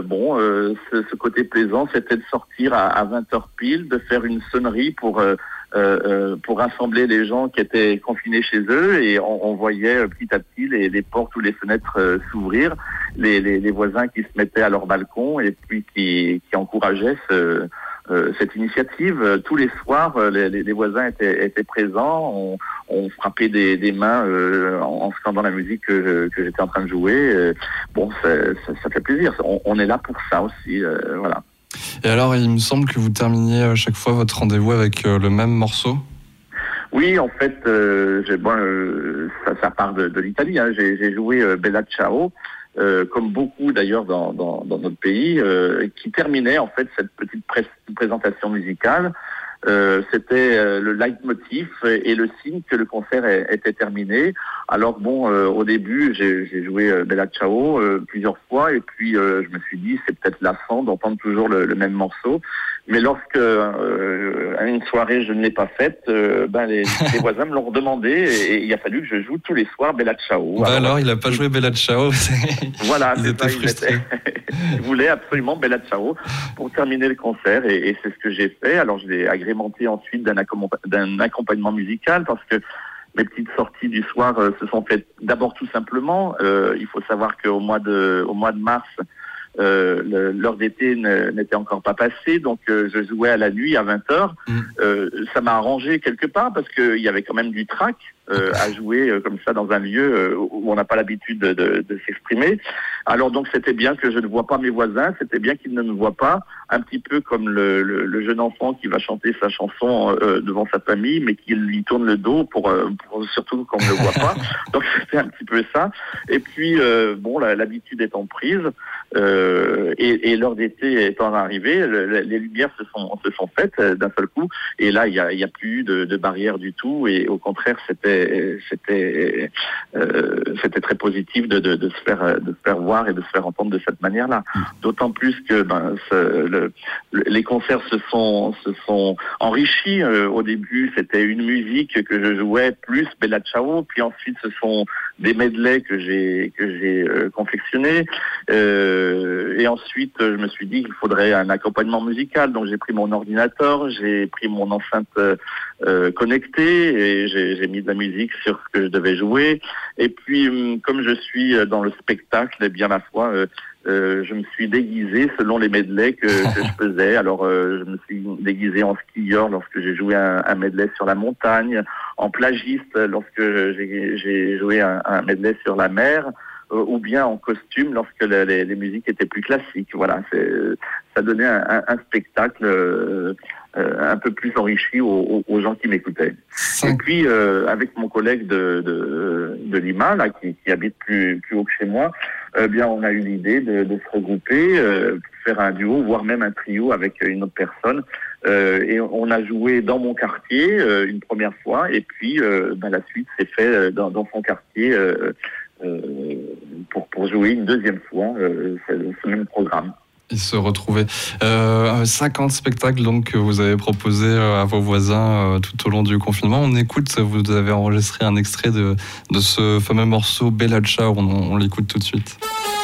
ce côté plaisant, c'était de sortir à 20h pile, de faire une sonnerie pour rassembler les gens qui étaient confinés chez eux, et on voyait petit à petit les portes ou les fenêtres s'ouvrir, les voisins qui se mettaient à leur balcon et puis qui encourageaient cette initiative. Tous les soirs, les voisins étaient présents. On frappait des mains en scandant la musique que j'étais en train de jouer. Ça fait plaisir. On est là pour ça aussi. Voilà. Et alors, il me semble que vous terminiez à chaque fois votre rendez-vous avec le même morceau. Oui, en fait, ça part de l'Italie. J'ai joué Bella Ciao, comme beaucoup d'ailleurs dans notre pays, qui terminait en fait cette petite présentation musicale C'était le leitmotiv et le signe que le concert était terminé. Alors bon, au début, j'ai joué Bella Ciao plusieurs fois et puis je me suis dit c'est peut-être lassant d'entendre toujours le même morceau. Mais lorsque à une soirée je ne l'ai pas faite, les voisins me l'ont redemandé et il a fallu que je joue tous les soirs Bella Ciao. Alors il n'a pas joué Bella Ciao. Voilà, ils étaient frustrés. Il voulait absolument Bella Ciao pour terminer le concert et c'est ce que j'ai fait. Alors je l'ai agrémenté ensuite d'un accompagnement musical parce que mes petites sorties du soir se sont faites d'abord tout simplement. Il faut savoir qu'au mois de mars, l'heure d'été n'était encore pas passée, donc je jouais à la nuit à 20h. Ça m'a arrangé quelque part parce qu'il y avait quand même du trac à jouer comme ça dans un lieu où on n'a pas l'habitude de s'exprimer. Alors donc c'était bien que je ne vois pas mes voisins, c'était bien qu'ils ne me voient pas, un petit peu comme le jeune enfant qui va chanter sa chanson devant sa famille, mais qui lui tourne le dos pour surtout qu'on ne le voit pas. Donc c'était un petit peu ça. Et puis l'habitude étant prise et l'heure d'été étant arrivée, les lumières se sont faites d'un seul coup. Et là il y a plus de barrière du tout. Et au contraire c'était très positif de se faire voir et de se faire entendre de cette manière-là. D'autant plus que les concerts se sont enrichis. Au début, c'était une musique que je jouais plus Bella Ciao, puis ensuite ce sont des medleys que j'ai confectionnés. Et ensuite, je me suis dit qu'il faudrait un accompagnement musical. Donc j'ai pris mon ordinateur, j'ai pris mon enceinte connectée et j'ai mis de la musique sur ce que je devais jouer. Et puis, comme je suis dans le spectacle, eh bien, ma foi, je me suis déguisé selon les medleys que je faisais. Alors, je me suis déguisé en skieur lorsque j'ai joué un medley sur la montagne, en plagiste lorsque j'ai joué un medley sur la mer, ou bien en costume lorsque les musiques étaient plus classiques. Voilà, ça donnait un spectacle un peu plus enrichi aux gens qui m'écoutaient. Et puis, avec mon collègue de Lima, là, qui habite plus haut que chez moi, bien, on a eu l'idée de se regrouper, pour faire un duo, voire même un trio avec une autre personne. Et on a joué dans mon quartier une première fois, et puis la suite s'est fait dans son quartier pour jouer une deuxième fois ce même programme. Ils se retrouvaient. 50 spectacles donc que vous avez proposés à vos voisins tout au long du confinement. On écoute, vous avez enregistré un extrait de ce fameux morceau Bella Ciao, on l'écoute tout de suite.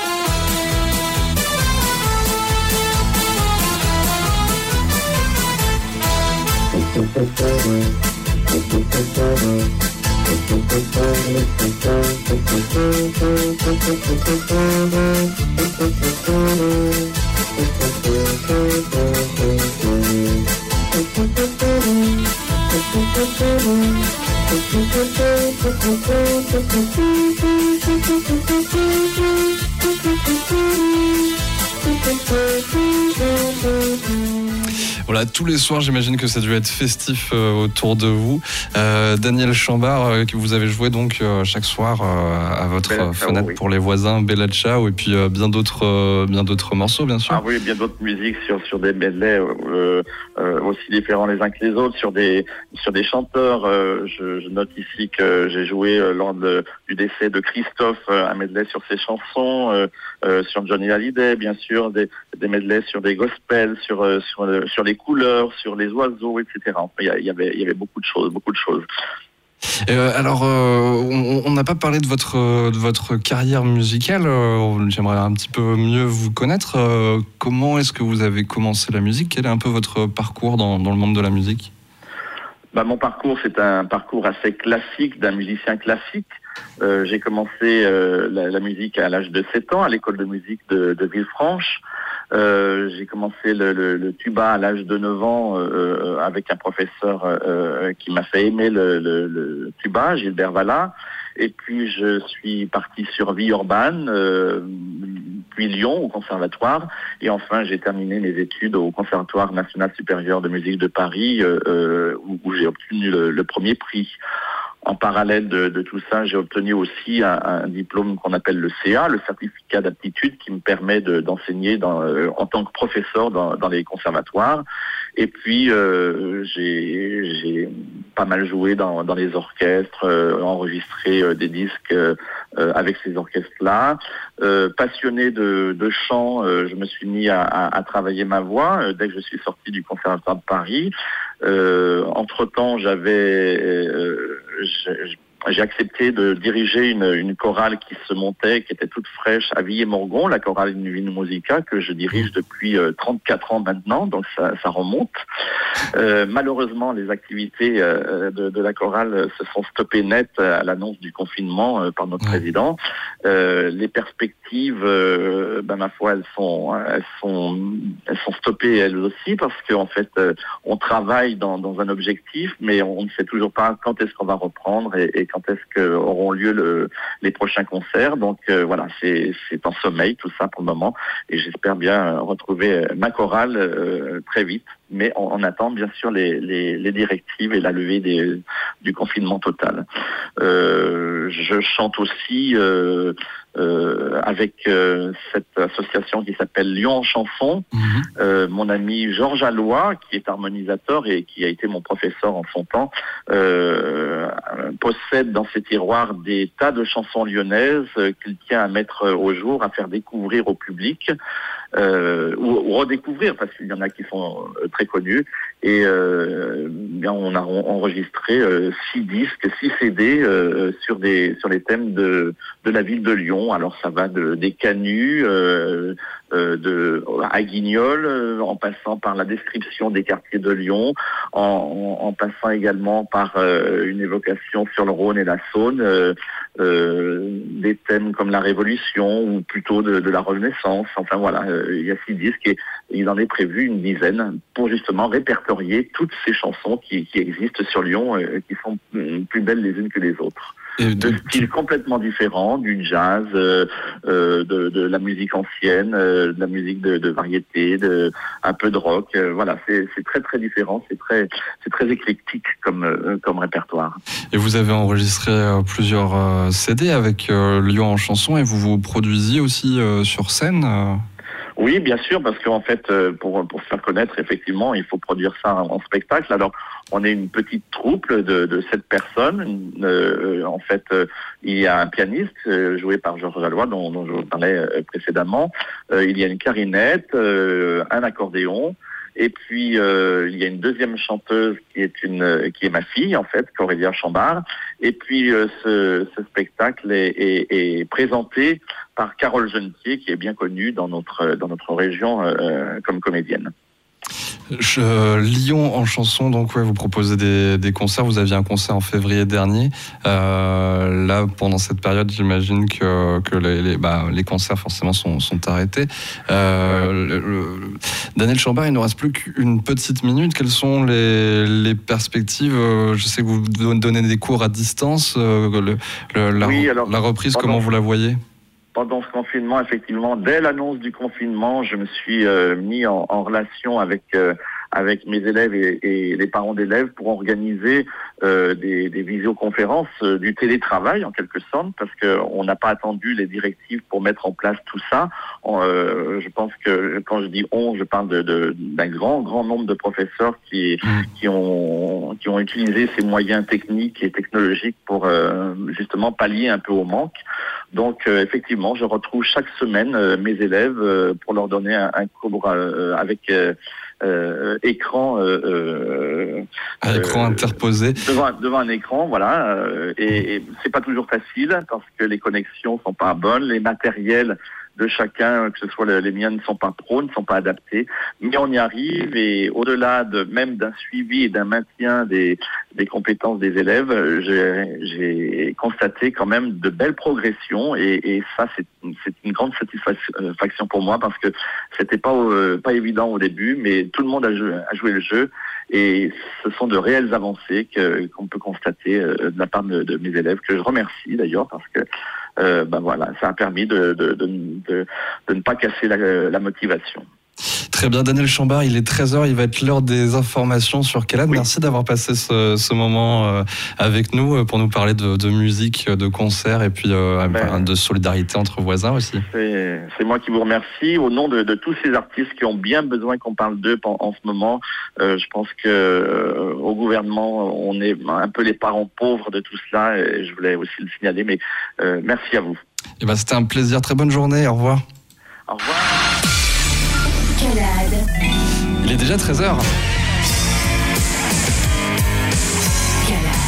Voilà, tous les soirs, j'imagine que ça a dû être festif autour de vous. Daniel Chambard, que vous avez joué donc chaque soir à votre fenêtre pour les voisins, Bella Ciao, et puis bien d'autres morceaux, bien sûr. Ah oui, bien d'autres musiques sur des medleys aussi différents les uns que les autres, sur des chanteurs. Je note ici que j'ai joué lors du décès de Christophe, un medley sur ses chansons, sur Johnny Hallyday, bien sûr, des medleys sur des gospels, sur les couleurs, sur les oiseaux, etc. Enfin, il y avait beaucoup de choses. Alors, on n'a pas parlé de votre carrière musicale. J'aimerais un petit peu mieux vous connaître. Comment est-ce que vous avez commencé la musique ? Quel est un peu votre parcours dans le monde de la musique ? Mon parcours, c'est un parcours assez classique d'un musicien classique. J'ai commencé la musique à l'âge de 7 ans à l'école de musique de Villefranche. J'ai commencé le tuba à l'âge de 9 ans avec un professeur qui m'a fait aimer le tuba, Gilbert Valla. Et puis je suis parti sur Villeurbanne, puis Lyon au conservatoire. Et enfin j'ai terminé mes études au Conservatoire national supérieur de musique de Paris où j'ai obtenu le premier prix. En parallèle de tout ça, j'ai obtenu aussi un diplôme qu'on appelle le CA, le certificat d'aptitude, qui me permet d'enseigner en tant que professeur dans les conservatoires. Et puis, j'ai pas mal joué dans les orchestres, enregistré des disques avec ces orchestres-là. Passionné de chant, je me suis mis à travailler ma voix dès que je suis sorti du Conservatoire de Paris. Entre-temps, j'ai accepté de diriger une chorale qui se montait, qui était toute fraîche à Villiers-Morgon, la chorale Invino Musica, que je dirige depuis 34 ans maintenant, donc ça remonte. Malheureusement, les activités de la chorale se sont stoppées net à l'annonce du confinement par notre président. Les perspectives, ma foi, elles sont stoppées elles aussi, parce qu'en fait, on travaille dans un objectif, mais on ne sait toujours pas quand est-ce qu'on va reprendre et quand est-ce qu'auront lieu les prochains concerts. Donc voilà, c'est en sommeil tout ça pour le moment, et j'espère bien retrouver ma chorale très vite. Mais on attend bien sûr les directives et la levée du confinement total. Je chante aussi avec cette association qui s'appelle Lyon en chanson. Mon ami Georges Alloy, qui est harmonisateur et qui a été mon professeur en son temps, possède dans ses tiroirs des tas de chansons lyonnaises qu'il tient à mettre au jour, à faire découvrir au public. Ou redécouvrir, parce qu'il y en a qui sont très connus, et on a enregistré 6 disques, 6 CD sur les thèmes de la ville de Lyon. Alors ça va des canuts à Guignol, en passant par la description des quartiers de Lyon, en passant également par une évocation sur le Rhône et la Saône, des thèmes comme la Révolution, ou plutôt de la Renaissance. Enfin voilà, il y a 6 disques et il en est prévu une dizaine pour justement répertorier toutes ces chansons qui existent sur Lyon, qui sont plus belles les unes que les autres. De styles complètement différents, du jazz, de la musique ancienne, de la musique de variété, un peu de rock. Voilà, c'est très très différent, c'est très éclectique comme répertoire. Et vous avez enregistré plusieurs CD avec Lyon en chanson, et vous produisiez aussi sur scène Oui, bien sûr, parce qu'en fait, pour se faire connaître, effectivement, il faut produire ça en spectacle. Alors, on est une petite troupe de 7 personnes. En fait, il y a un pianiste joué par Georges Alloy, dont je vous parlais précédemment. Il y a une clarinette, un accordéon. Et puis il y a une deuxième chanteuse qui est ma fille en fait, Aurélia Chambard. Et puis ce spectacle est présenté par Carole Genetier, qui est bien connue dans notre région comme comédienne. Lyon en chanson, donc ouais, vous proposez des concerts. Vous aviez un concert en février dernier. Là, pendant cette période, j'imagine que les concerts forcément sont arrêtés. Daniel Chambard, il ne nous reste plus qu'une petite minute. Quelles sont les perspectives? Je sais que vous donnez des cours à distance. La reprise, comment vous la voyez? Pendant ce confinement, effectivement, dès l'annonce du confinement, je me suis mis en relation avec mes élèves et les parents d'élèves pour organiser des visioconférences, du télétravail en quelque sorte, parce qu'on n'a pas attendu les directives pour mettre en place tout ça. Je pense que quand je dis on, je parle d'un grand nombre de professeurs qui ont utilisé ces moyens techniques et technologiques pour justement pallier un peu au manque. Donc effectivement, je retrouve chaque semaine mes élèves pour leur donner un cours avec écran interposé devant un écran, voilà, et c'est pas toujours facile parce que les connexions sont pas bonnes, les matériels de chacun, que ce soit les miens, ne sont pas pros, ne sont pas adaptés, mais on y arrive. Et au-delà même d'un suivi et d'un maintien des compétences des élèves, j'ai constaté quand même de belles progressions, et ça c'est une grande satisfaction pour moi, parce que c'était pas évident au début, mais tout le monde a joué le jeu, et ce sont de réelles avancées qu'on peut constater de la part de mes élèves, que je remercie d'ailleurs, parce que voilà, ça a permis de ne pas casser la motivation. Très Très bien, Daniel Chambard, il est 13h, il va être l'heure des informations sur Calade. Oui. Merci d'avoir passé ce moment avec nous pour nous parler de musique, de concerts et puis de solidarité entre voisins aussi. C'est moi qui vous remercie au nom de tous ces artistes qui ont bien besoin qu'on parle d'eux en ce moment. Je pense que au gouvernement, on est un peu les parents pauvres de tout cela et je voulais aussi le signaler, mais merci à vous. Et c'était un plaisir, très bonne journée, au revoir. Au revoir. Calade. Il est déjà 13h. Calade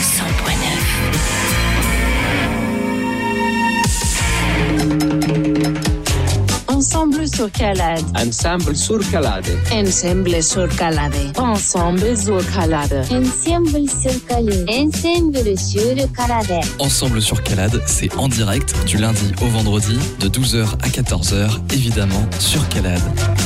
100.9. Ensemble sur Calade. Ensemble sur Calade. Ensemble sur Calade. Ensemble sur Calade. Ensemble sur Calade. Ensemble sur Calade. Ensemble sur Calade, c'est en direct du lundi au vendredi de 12h à 14h, évidemment sur Calade.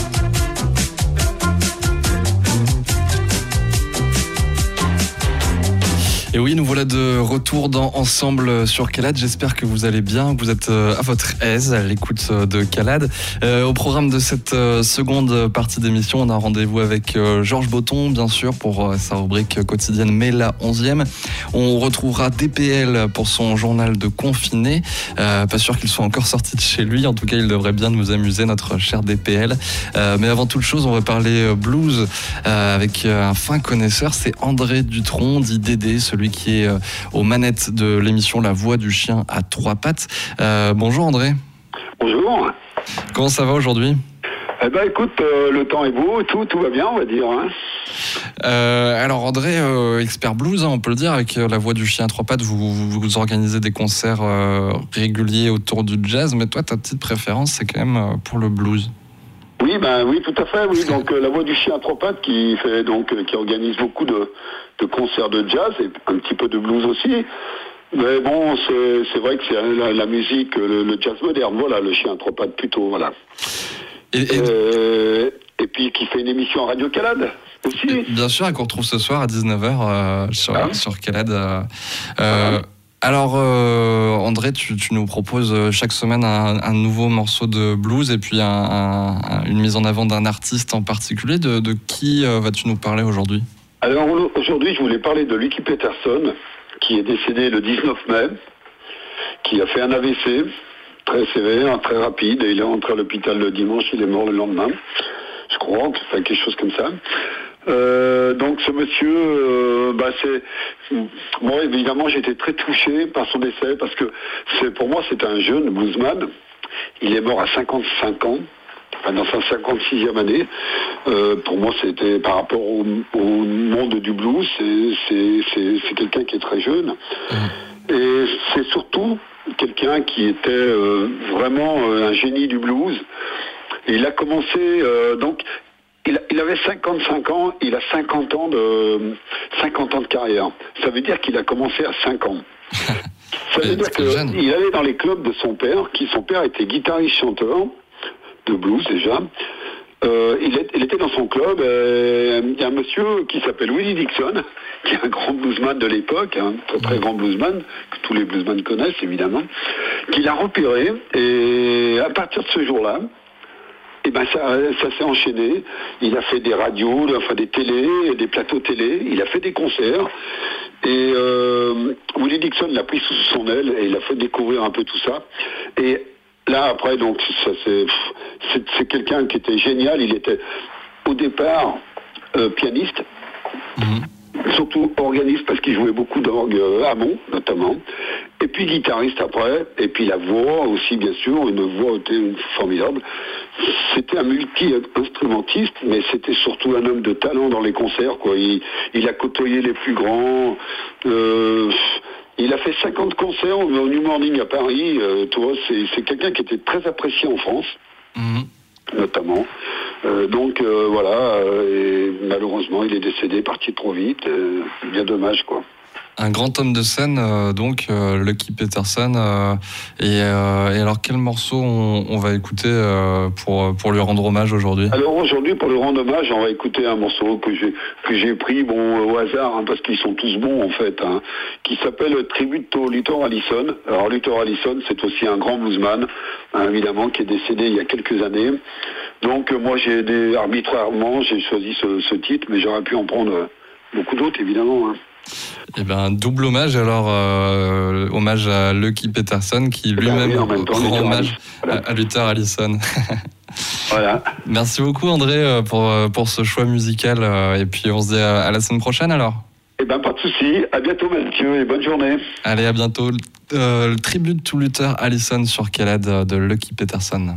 Et oui, nous voilà de retour dans Ensemble sur Calade. J'espère que vous allez bien, que vous êtes à votre aise à l'écoute de Calade. Au programme de cette seconde partie d'émission, on a rendez-vous avec Georges Botton, bien sûr, pour sa rubrique quotidienne, mais la 11e. On retrouvera DPL pour son journal de confiné. Pas sûr qu'il soit encore sorti de chez lui. En tout cas, il devrait bien nous amuser, notre cher DPL. Mais avant toute chose, on va parler blues avec un fin connaisseur. C'est André Dutronc, dit Dédé, celui qui est aux manettes de l'émission La Voix du Chien à 3 pattes. Bonjour André. Bonjour. Comment ça va aujourd'hui ? Écoute, le temps est beau, tout va bien, on va dire. Hein. Alors André, expert blues, on peut le dire, avec La Voix du Chien à 3 pattes, vous organisez des concerts réguliers autour du jazz, mais toi, ta petite préférence, c'est quand même pour le blues. Oui, oui, tout à fait, oui. Donc La Voix du Chien à 3 pattes qui organise beaucoup de concerts de jazz et un petit peu de blues aussi. Mais bon, c'est vrai que c'est la musique, le jazz moderne, voilà, le Chien à 3 pattes plutôt, voilà. Et puis qui fait une émission à Radio Calade aussi. Bien sûr, et qu'on retrouve ce soir à 19h sur Calade. Alors, André, tu nous proposes chaque semaine un nouveau morceau de blues et puis une mise en avant d'un artiste en particulier. De qui vas-tu nous parler aujourd'hui ? Alors, aujourd'hui, je voulais parler de Lucky Peterson, qui est décédé le 19 mai, qui a fait un AVC très sévère, très rapide, et il est rentré à l'hôpital le dimanche, il est mort le lendemain, je crois, enfin quelque chose comme ça. Donc ce monsieur, moi évidemment j'ai été très touché par son décès parce que pour moi c'est un jeune bluesman. Il est mort à 55 ans, dans sa 56e année. Pour moi c'était par rapport au monde du blues, c'est quelqu'un qui est très jeune. Et c'est surtout quelqu'un qui était vraiment un génie du blues. Et il a commencé donc. Il avait 55 ans, il a 50 ans de carrière. Ça veut dire qu'il a commencé à 5 ans. Ça veut dire qu'il allait dans les clubs de son père, son père était guitariste-chanteur de blues déjà. Il était dans son club, il y a un monsieur qui s'appelle Willie Dixon, qui est un grand bluesman de l'époque, un très très grand bluesman, que tous les bluesmen connaissent évidemment, qui l'a repéré, et à partir de ce jour-là, ça s'est enchaîné. Il a fait des radios, des télés, des plateaux télé. Il a fait des concerts. Et Willie Dixon l'a pris sous son aile et il a fait découvrir un peu tout ça. Et là, après, donc, c'est quelqu'un qui était génial. Il était, au départ, pianiste. Surtout organiste parce qu'il jouait beaucoup d'orgue Hammond notamment, et puis guitariste après, et puis la voix aussi bien sûr, une voix formidable. C'était un multi-instrumentiste, mais c'était surtout un homme de talent dans les concerts, quoi. Il a côtoyé les plus grands. Il a fait 50 concerts au New Morning à Paris. C'est quelqu'un qui était très apprécié en France. Notamment. Voilà, et malheureusement il est décédé, parti trop vite, bien dommage quoi. Un grand homme de scène, Lucky Peterson. Et alors, quel morceau on va écouter pour lui rendre hommage aujourd'hui ? Alors aujourd'hui, pour lui rendre hommage, on va écouter un morceau que j'ai pris au hasard, parce qu'ils sont tous bons en fait, qui s'appelle Tributo Luther Allison. Alors Luther Allison, c'est aussi un grand bluesman, évidemment, qui est décédé il y a quelques années. Donc moi arbitrairement j'ai choisi ce titre, mais j'aurais pu en prendre beaucoup d'autres évidemment. Hein. Eh ben, double hommage alors, hommage à Lucky Peterson qui lui-même rend hommage à Luther Allison. Voilà. Merci beaucoup André pour ce choix musical et puis on se dit à la semaine prochaine alors. Eh ben pas de souci, à bientôt Mathieu et bonne journée. Allez, à bientôt. Le tribute to Luther Allison sur Calade de Lucky Peterson.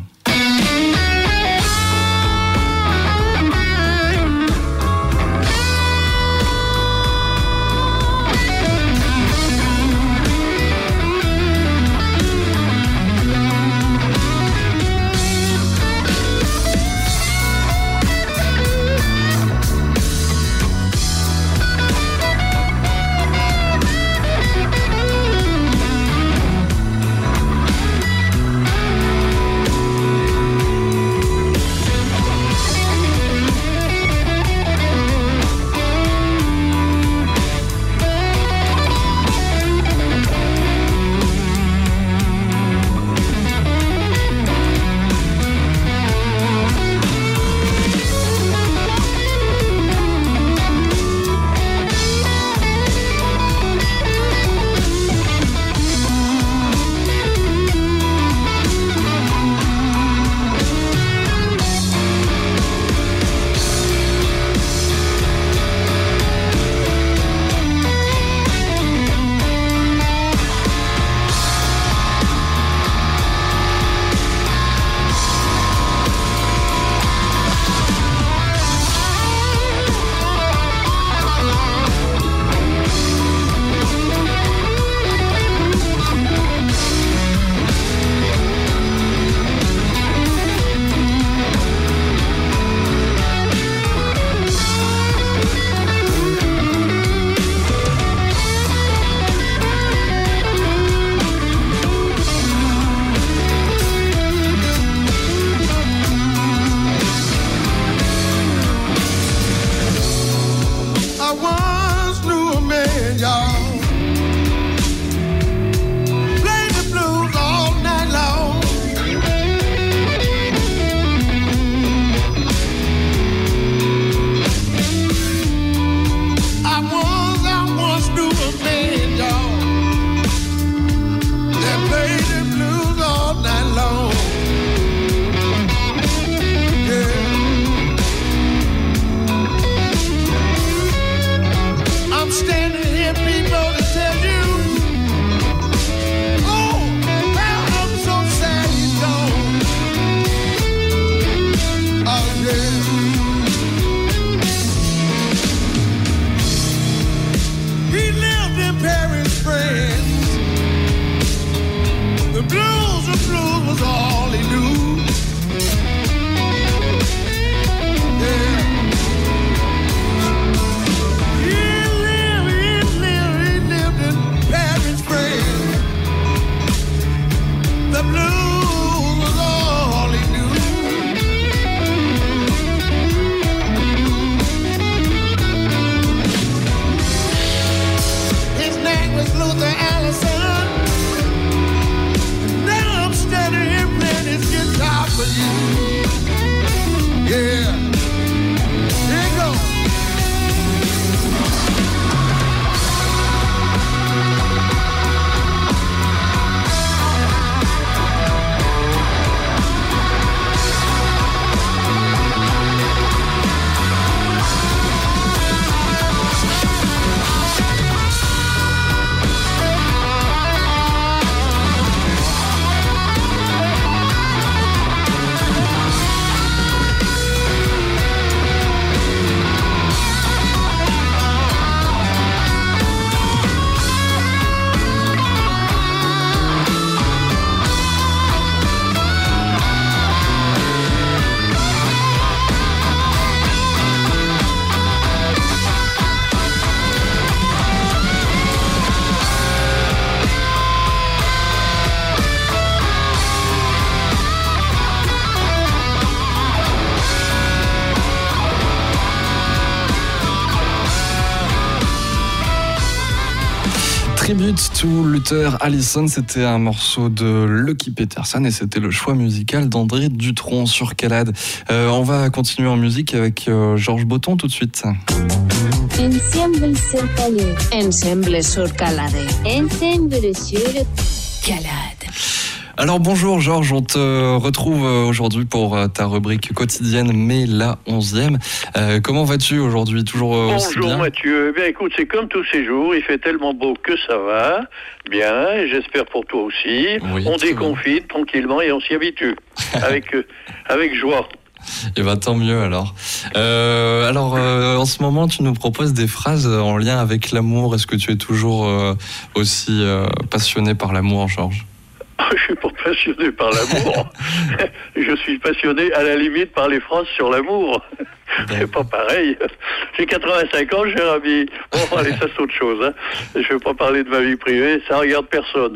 Tribute to Luther Allison, c'était un morceau de Lucky Peterson et c'était le choix musical d'André Dutronc sur Calade. On va continuer en musique avec Georges Botton tout de suite. Ensemble sur Calais. Ensemble sur Calade. Ensemble sur Calade. Alors bonjour Georges, on te retrouve aujourd'hui pour ta rubrique quotidienne, mais la 11e. Comment vas-tu aujourd'hui? Toujours aussi bien? Bonjour Mathieu, bien écoute, c'est comme tous ces jours, il fait tellement beau que ça va, bien, et j'espère pour toi aussi. Oui, on déconfine tranquillement et on s'y habitue, avec joie. Et ben tant mieux alors. En ce moment, tu nous proposes des phrases en lien avec l'amour. Est-ce que tu es toujours aussi passionné par l'amour, Georges? Je suis pas passionné par l'amour. Je suis passionné à la limite par les phrases sur l'amour. C'est pas pareil. J'ai 85 ans, cher ami. Bon, allez, ça c'est autre chose. Hein. Je vais pas parler de ma vie privée, ça regarde personne.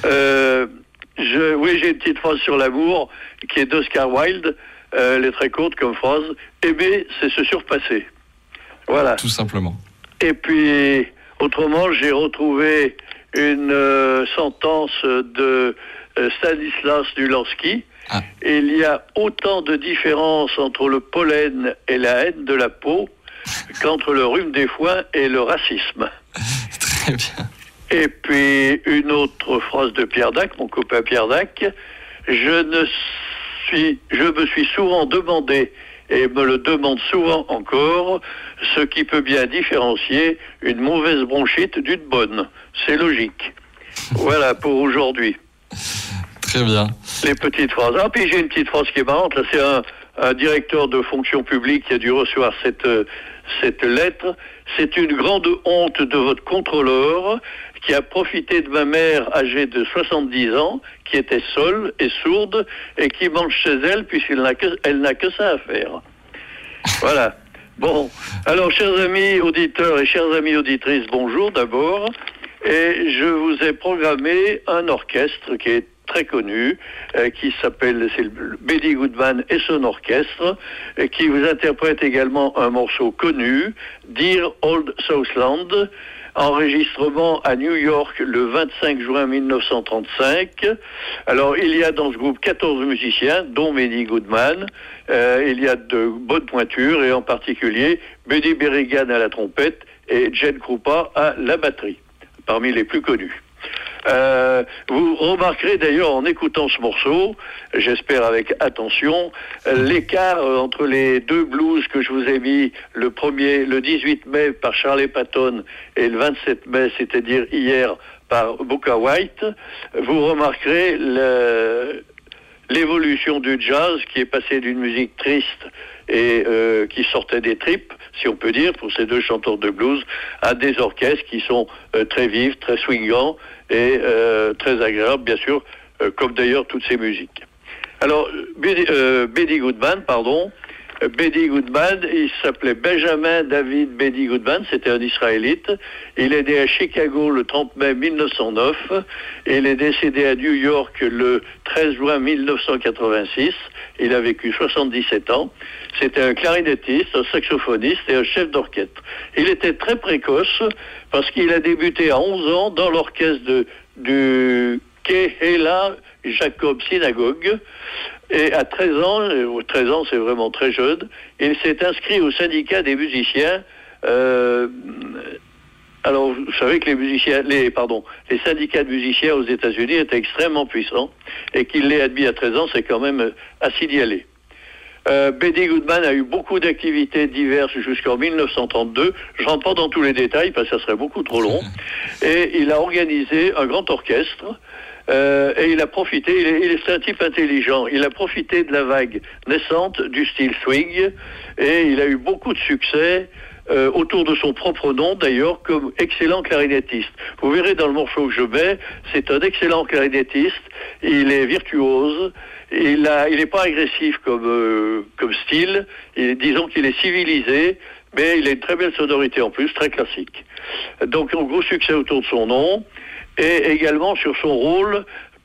Oui, j'ai une petite phrase sur l'amour qui est d'Oscar Wilde. Elle est très courte comme phrase. Aimer, c'est se surpasser. Voilà. Tout simplement. Et puis, autrement, j'ai retrouvé une sentence de Stanislas Dulansky. Ah. Il y a autant de différences entre le pollen et la haine de la peau qu'entre le rhume des foins et le racisme. Très bien. Et puis une autre phrase de Pierre Dac, mon copain Pierre Dac. Je me suis souvent demandé et me le demande souvent encore, ce qui peut bien différencier une mauvaise bronchite d'une bonne. C'est logique. Voilà pour aujourd'hui. Très bien. Les petites phrases. Ah, puis j'ai une petite phrase qui est marrante. Là, c'est un directeur de fonction publique qui a dû recevoir cette lettre. C'est une grande honte de votre contrôleur qui a profité de ma mère âgée de 70 ans, qui était seule et sourde, et qui mange chez elle puisqu'elle n'a que ça à faire. Voilà. Bon, alors chers amis auditeurs et chères amies auditrices, bonjour d'abord. Et je vous ai programmé un orchestre qui est très connu, qui s'appelle Benny Goodman et son orchestre, qui vous interprète également un morceau connu, Dear Old Southland, enregistrement à New York le 25 juin 1935. Alors, il y a dans ce groupe 14 musiciens, dont Benny Goodman. Il y a de bonnes pointures, et en particulier Buddy Berrigan à la trompette et Gene Krupa à la batterie, parmi les plus connus. Vous remarquerez d'ailleurs en écoutant ce morceau, j'espère avec attention, l'écart entre les deux blues que je vous ai mis, le 18 mai par Charlie Patton et le 27 mai, c'est-à-dire hier, par Booker White. Vous remarquerez l'évolution du jazz qui est passé d'une musique triste et qui sortait des tripes, si on peut dire, pour ces deux chanteurs de blues, à des orchestres qui sont très vifs, très swingants et très agréables, bien sûr, comme d'ailleurs toutes ces musiques. Alors, Benny Goodman, il s'appelait Benjamin David Benny Goodman, c'était un Israélite. Il est né à Chicago le 30 mai 1909 et il est décédé à New York le 13 juin 1986. Il a vécu 77 ans. C'était un clarinettiste, un saxophoniste et un chef d'orchestre. Il était très précoce parce qu'il a débuté à 11 ans dans l'orchestre du Kehela Jacob Synagogue. Et à 13 ans, c'est vraiment très jeune, il s'est inscrit au syndicat des musiciens. Alors, vous savez que les syndicats de musiciens aux États-Unis étaient extrêmement puissants, et qu'il l'ait admis à 13 ans, c'est quand même à signaler. Benny Goodman a eu beaucoup d'activités diverses jusqu'en 1932. Je ne rentre pas dans tous les détails parce que ça serait beaucoup trop long. Et il a organisé un grand orchestre. Et il a profité, c'est un type intelligent, il a profité de la vague naissante du style swing et il a eu beaucoup de succès autour de son propre nom d'ailleurs comme excellent clarinettiste. Vous verrez dans le morceau que je mets, c'est un excellent clarinettiste, il est virtuose, il n'est pas agressif comme style, disons qu'il est civilisé, mais il a une très belle sonorité en plus, très classique. Donc un gros succès autour de son nom. Et également sur son rôle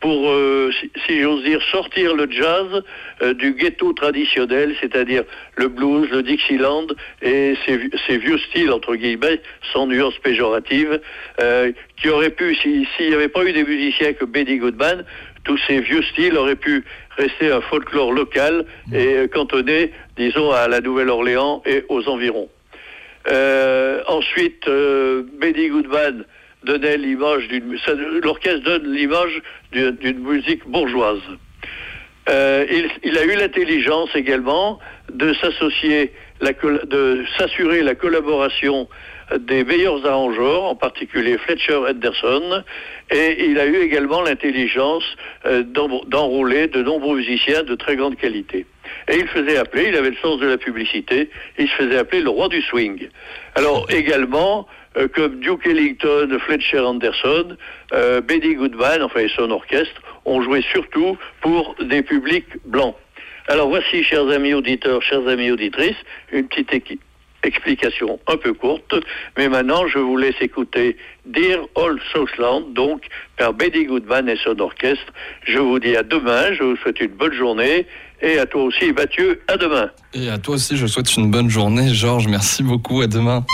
pour, si j'ose dire, sortir le jazz du ghetto traditionnel, c'est-à-dire le blues, le Dixieland et ces vieux styles, entre guillemets, sans nuance péjorative, qui auraient pu, s'il n'y avait pas eu des musiciens comme Benny Goodman, tous ces vieux styles auraient pu rester un folklore local et cantonné, disons, à la Nouvelle-Orléans et aux environs. Ensuite, Benny Goodman donnait l'image l'orchestre donne l'image d'une musique bourgeoise. Il a eu l'intelligence également de s'assurer la collaboration des meilleurs arrangeurs, en particulier Fletcher Henderson, et il a eu également l'intelligence d'enrôler de nombreux musiciens de très grande qualité. Et il avait le sens de la publicité, il se faisait appeler le roi du swing. Alors également, comme Duke Ellington, Fletcher Henderson, Benny Goodman, et son orchestre, ont joué surtout pour des publics blancs. Alors voici, chers amis auditeurs, chères amies auditrices, une petite explication un peu courte, mais maintenant je vous laisse écouter Dear Old Southland, donc par Benny Goodman et son orchestre. Je vous dis à demain, je vous souhaite une bonne journée, et à toi aussi Mathieu, à demain. Et à toi aussi, je souhaite une bonne journée, Georges, merci beaucoup, à demain.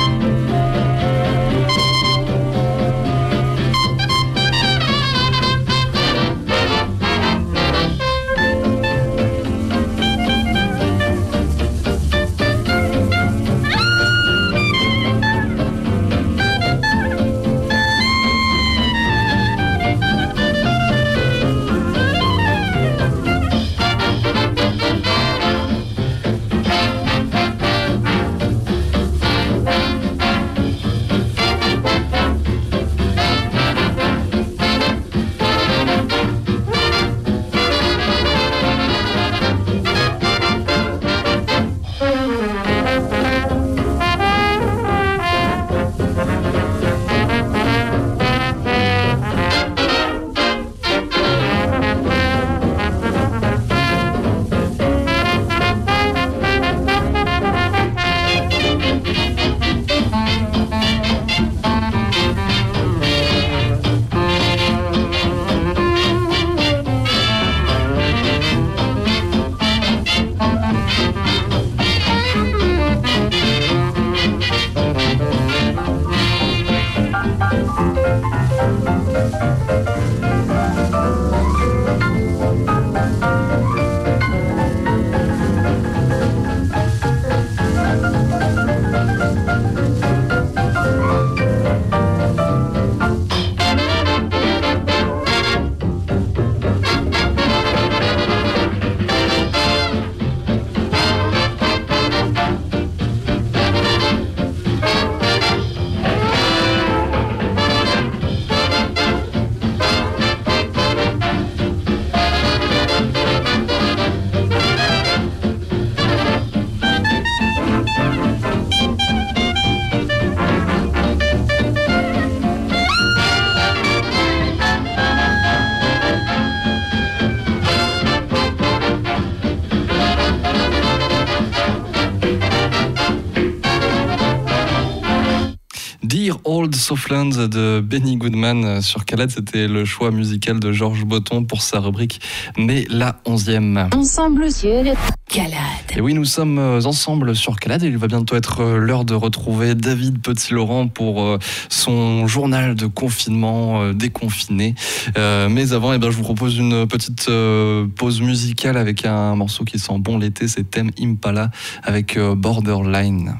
Old Southland de Benny Goodman sur Calade, c'était le choix musical de Georges Botton pour sa rubrique Mais la 11e. Ensemble sur Calade. Et oui, nous sommes ensemble sur Calade et il va bientôt être l'heure de retrouver David Petit-Laurent pour son journal de confinement déconfiné. Mais avant, je vous propose une petite pause musicale avec un morceau qui sent bon l'été, c'est Tame Impala avec Borderline.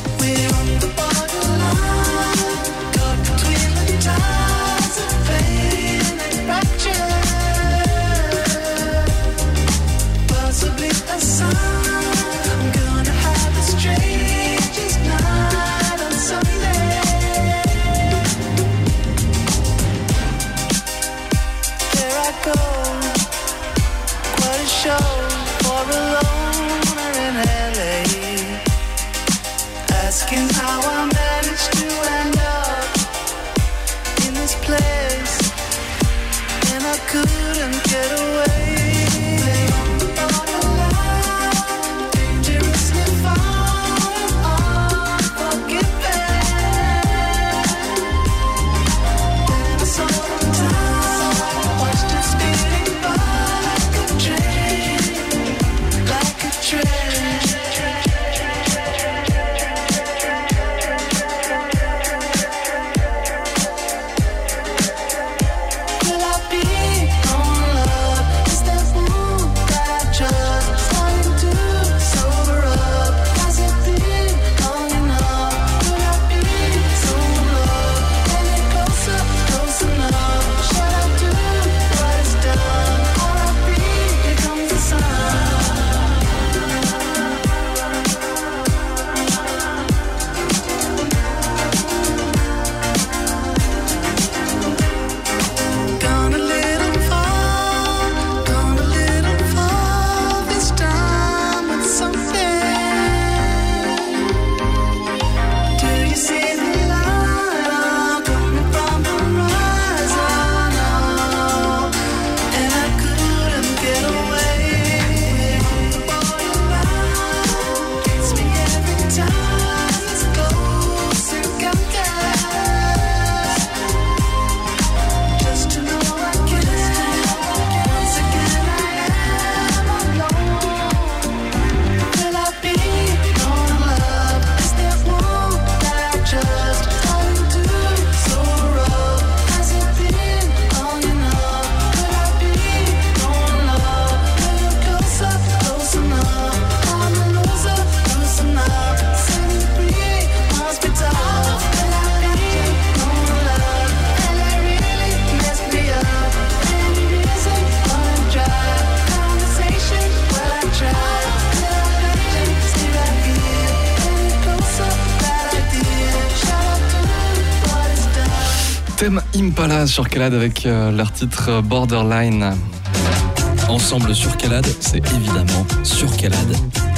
We're on the borderline, caught between the ties of fate. Tame Impala sur Calade avec leur titre Borderline. Ensemble sur Calade, c'est évidemment sur Calade.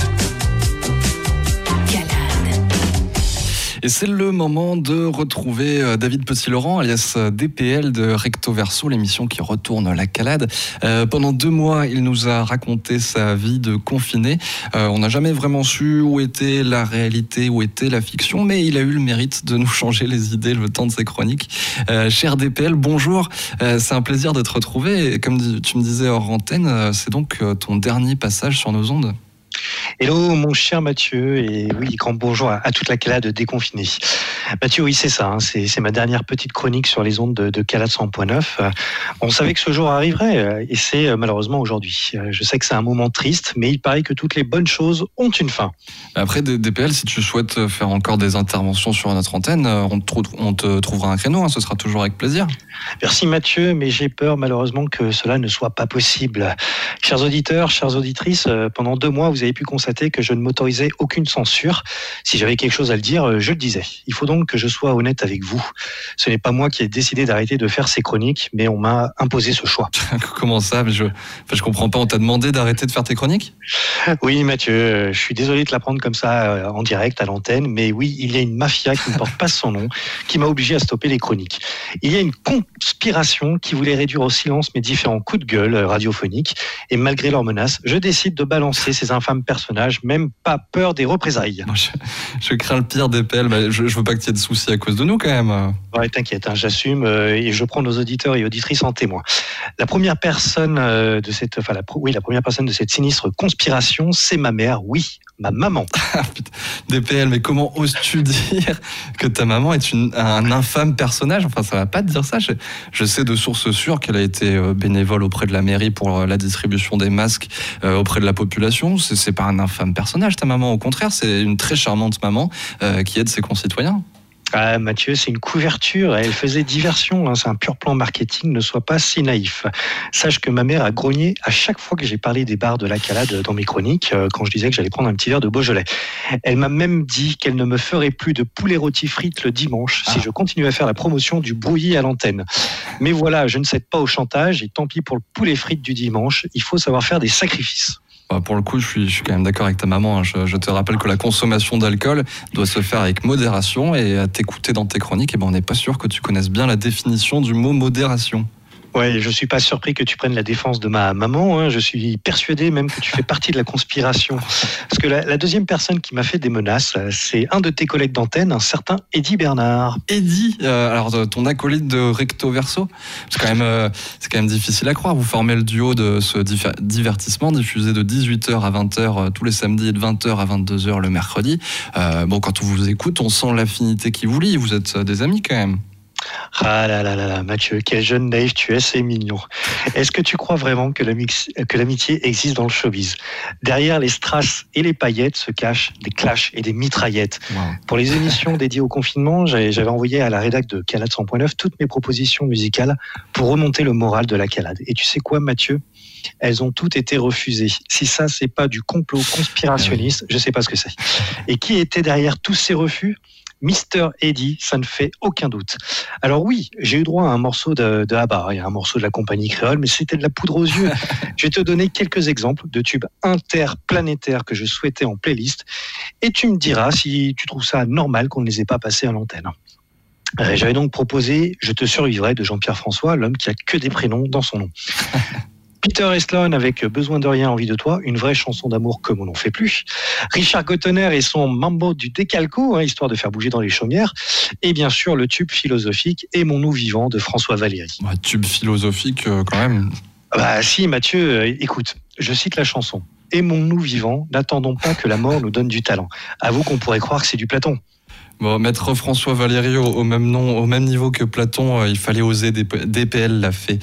Et c'est le moment de retrouver David Petit-Laurent, alias DPL de Recto Verso, l'émission qui retourne la Calade. Pendant 2 mois, il nous a raconté sa vie de confiné. On n'a jamais vraiment su où était la réalité, où était la fiction, mais il a eu le mérite de nous changer les idées le temps de ses chroniques. Cher DPL, bonjour. C'est un plaisir de te retrouver. Et comme tu me disais hors antenne, c'est donc ton dernier passage sur nos ondes. Hello mon cher Mathieu, et oui, grand bonjour à toute la Calade déconfinée. Mathieu, oui c'est ça, c'est ma dernière petite chronique sur les ondes de Calade 100.9. On savait que ce jour arriverait, et c'est malheureusement aujourd'hui. Je sais que c'est un moment triste, mais il paraît que toutes les bonnes choses ont une fin. Après DPL, si tu souhaites faire encore des interventions sur notre antenne, on te trouvera un créneau, ce sera toujours avec plaisir. Merci Mathieu, mais j'ai peur malheureusement que cela ne soit pas possible. Chers auditeurs, chères auditrices, pendant 2 mois, vous avez pu constater que je ne m'autorisais aucune censure. Si j'avais quelque chose à le dire, je le disais. Il faut donc que je sois honnête avec vous. Ce n'est pas moi qui ai décidé d'arrêter de faire ces chroniques, mais on m'a imposé ce choix. Comment ça ? Je comprends pas, on t'a demandé d'arrêter de faire tes chroniques ? Oui Mathieu, je suis désolé de l'apprendre comme ça en direct à l'antenne, mais oui, il y a une mafia qui ne porte pas son nom, qui m'a obligé à stopper les chroniques. Il y a une conspiration qui voulait réduire au silence mes différents coups de gueule radiophoniques, et malgré leurs menaces, je décide de balancer ces infâmes personnages, même pas peur des représailles. Je crains le pire DPL, je veux pas que tu aies de soucis à cause de nous quand même. Ouais, t'inquiète, j'assume et je prends nos auditeurs et auditrices en témoin. La première personne de cette sinistre conspiration, c'est ma mère, oui, ma maman. DPL, mais comment oses-tu dire que ta maman est un infâme personnage ? Enfin, ça va pas te dire ça. Je sais de sources sûres qu'elle a été bénévole auprès de la mairie pour la distribution des masques auprès de la population. C'est pas un infâme personnage, ta maman. Au contraire, c'est une très charmante maman qui aide ses concitoyens. Ah, Mathieu, c'est une couverture, elle faisait diversion, c'est un pur plan marketing, ne sois pas si naïf. Sache que ma mère a grogné à chaque fois que j'ai parlé des bars de la Calade dans mes chroniques, quand je disais que j'allais prendre un petit verre de Beaujolais. Elle m'a même dit qu'elle ne me ferait plus de poulet rôti frites le dimanche si je continuais à faire la promotion du brouillis à l'antenne. Mais voilà, je ne cède pas au chantage, et tant pis pour le poulet frites du dimanche, il faut savoir faire des sacrifices. Pour le coup, je suis quand même d'accord avec ta maman. Je te rappelle que la consommation d'alcool doit se faire avec modération, et à t'écouter dans tes chroniques, on n'est pas sûr que tu connaisses bien la définition du mot modération. Ouais, je suis pas surpris que tu prennes la défense de ma maman. Je suis persuadé même que tu fais partie de la conspiration. Parce que la deuxième personne qui m'a fait des menaces, c'est un de tes collègues d'antenne, un certain Eddy Bernard. Eddy, alors ton acolyte de Recto Verso, c'est quand même difficile à croire. Vous formez le duo de ce divertissement diffusé de 18h à 20h tous les samedis et de 20h à 22h le mercredi. Quand on vous écoute, on sent l'affinité qui vous lie. Vous êtes des amis quand même. Ah là, Mathieu, quel jeune naïf tu es, c'est mignon. Est-ce que tu crois vraiment que l'amitié existe dans le showbiz ? Derrière les strass et les paillettes se cachent des clashs et des mitraillettes. Wow. Pour les émissions dédiées au confinement, j'avais envoyé à la rédac de Calade 100.9 toutes mes propositions musicales pour remonter le moral de la Calade. Et tu sais quoi, Mathieu ? Elles ont toutes été refusées. Si ça, c'est pas du complot conspirationniste, je sais pas ce que c'est. Et qui était derrière tous ces refus ? Mr. Eddy, ça ne fait aucun doute. Alors oui, j'ai eu droit à un morceau de ABBA et un morceau de la compagnie créole, mais c'était de la poudre aux yeux. Je vais te donner quelques exemples de tubes interplanétaires que je souhaitais en playlist, et tu me diras si tu trouves ça normal qu'on ne les ait pas passés à l'antenne. J'avais donc proposé « Je te survivrai » de Jean-Pierre François, l'homme qui a que des prénoms dans son nom. Peter Eslon avec Besoin de rien, envie de toi, une vraie chanson d'amour comme on n'en fait plus. Richard Gottener et son Mambo du Décalco, histoire de faire bouger dans les chaumières. Et bien sûr, le tube philosophique Aimons-nous vivants de François Valéry. Tube philosophique quand même. Si, Mathieu, écoute, je cite la chanson. Aimons-nous vivants, n'attendons pas que la mort nous donne du talent. Avoue qu'on pourrait croire que c'est du Platon. Mettre François Valéry au même niveau que Platon, il fallait oser. DPL l'a fait.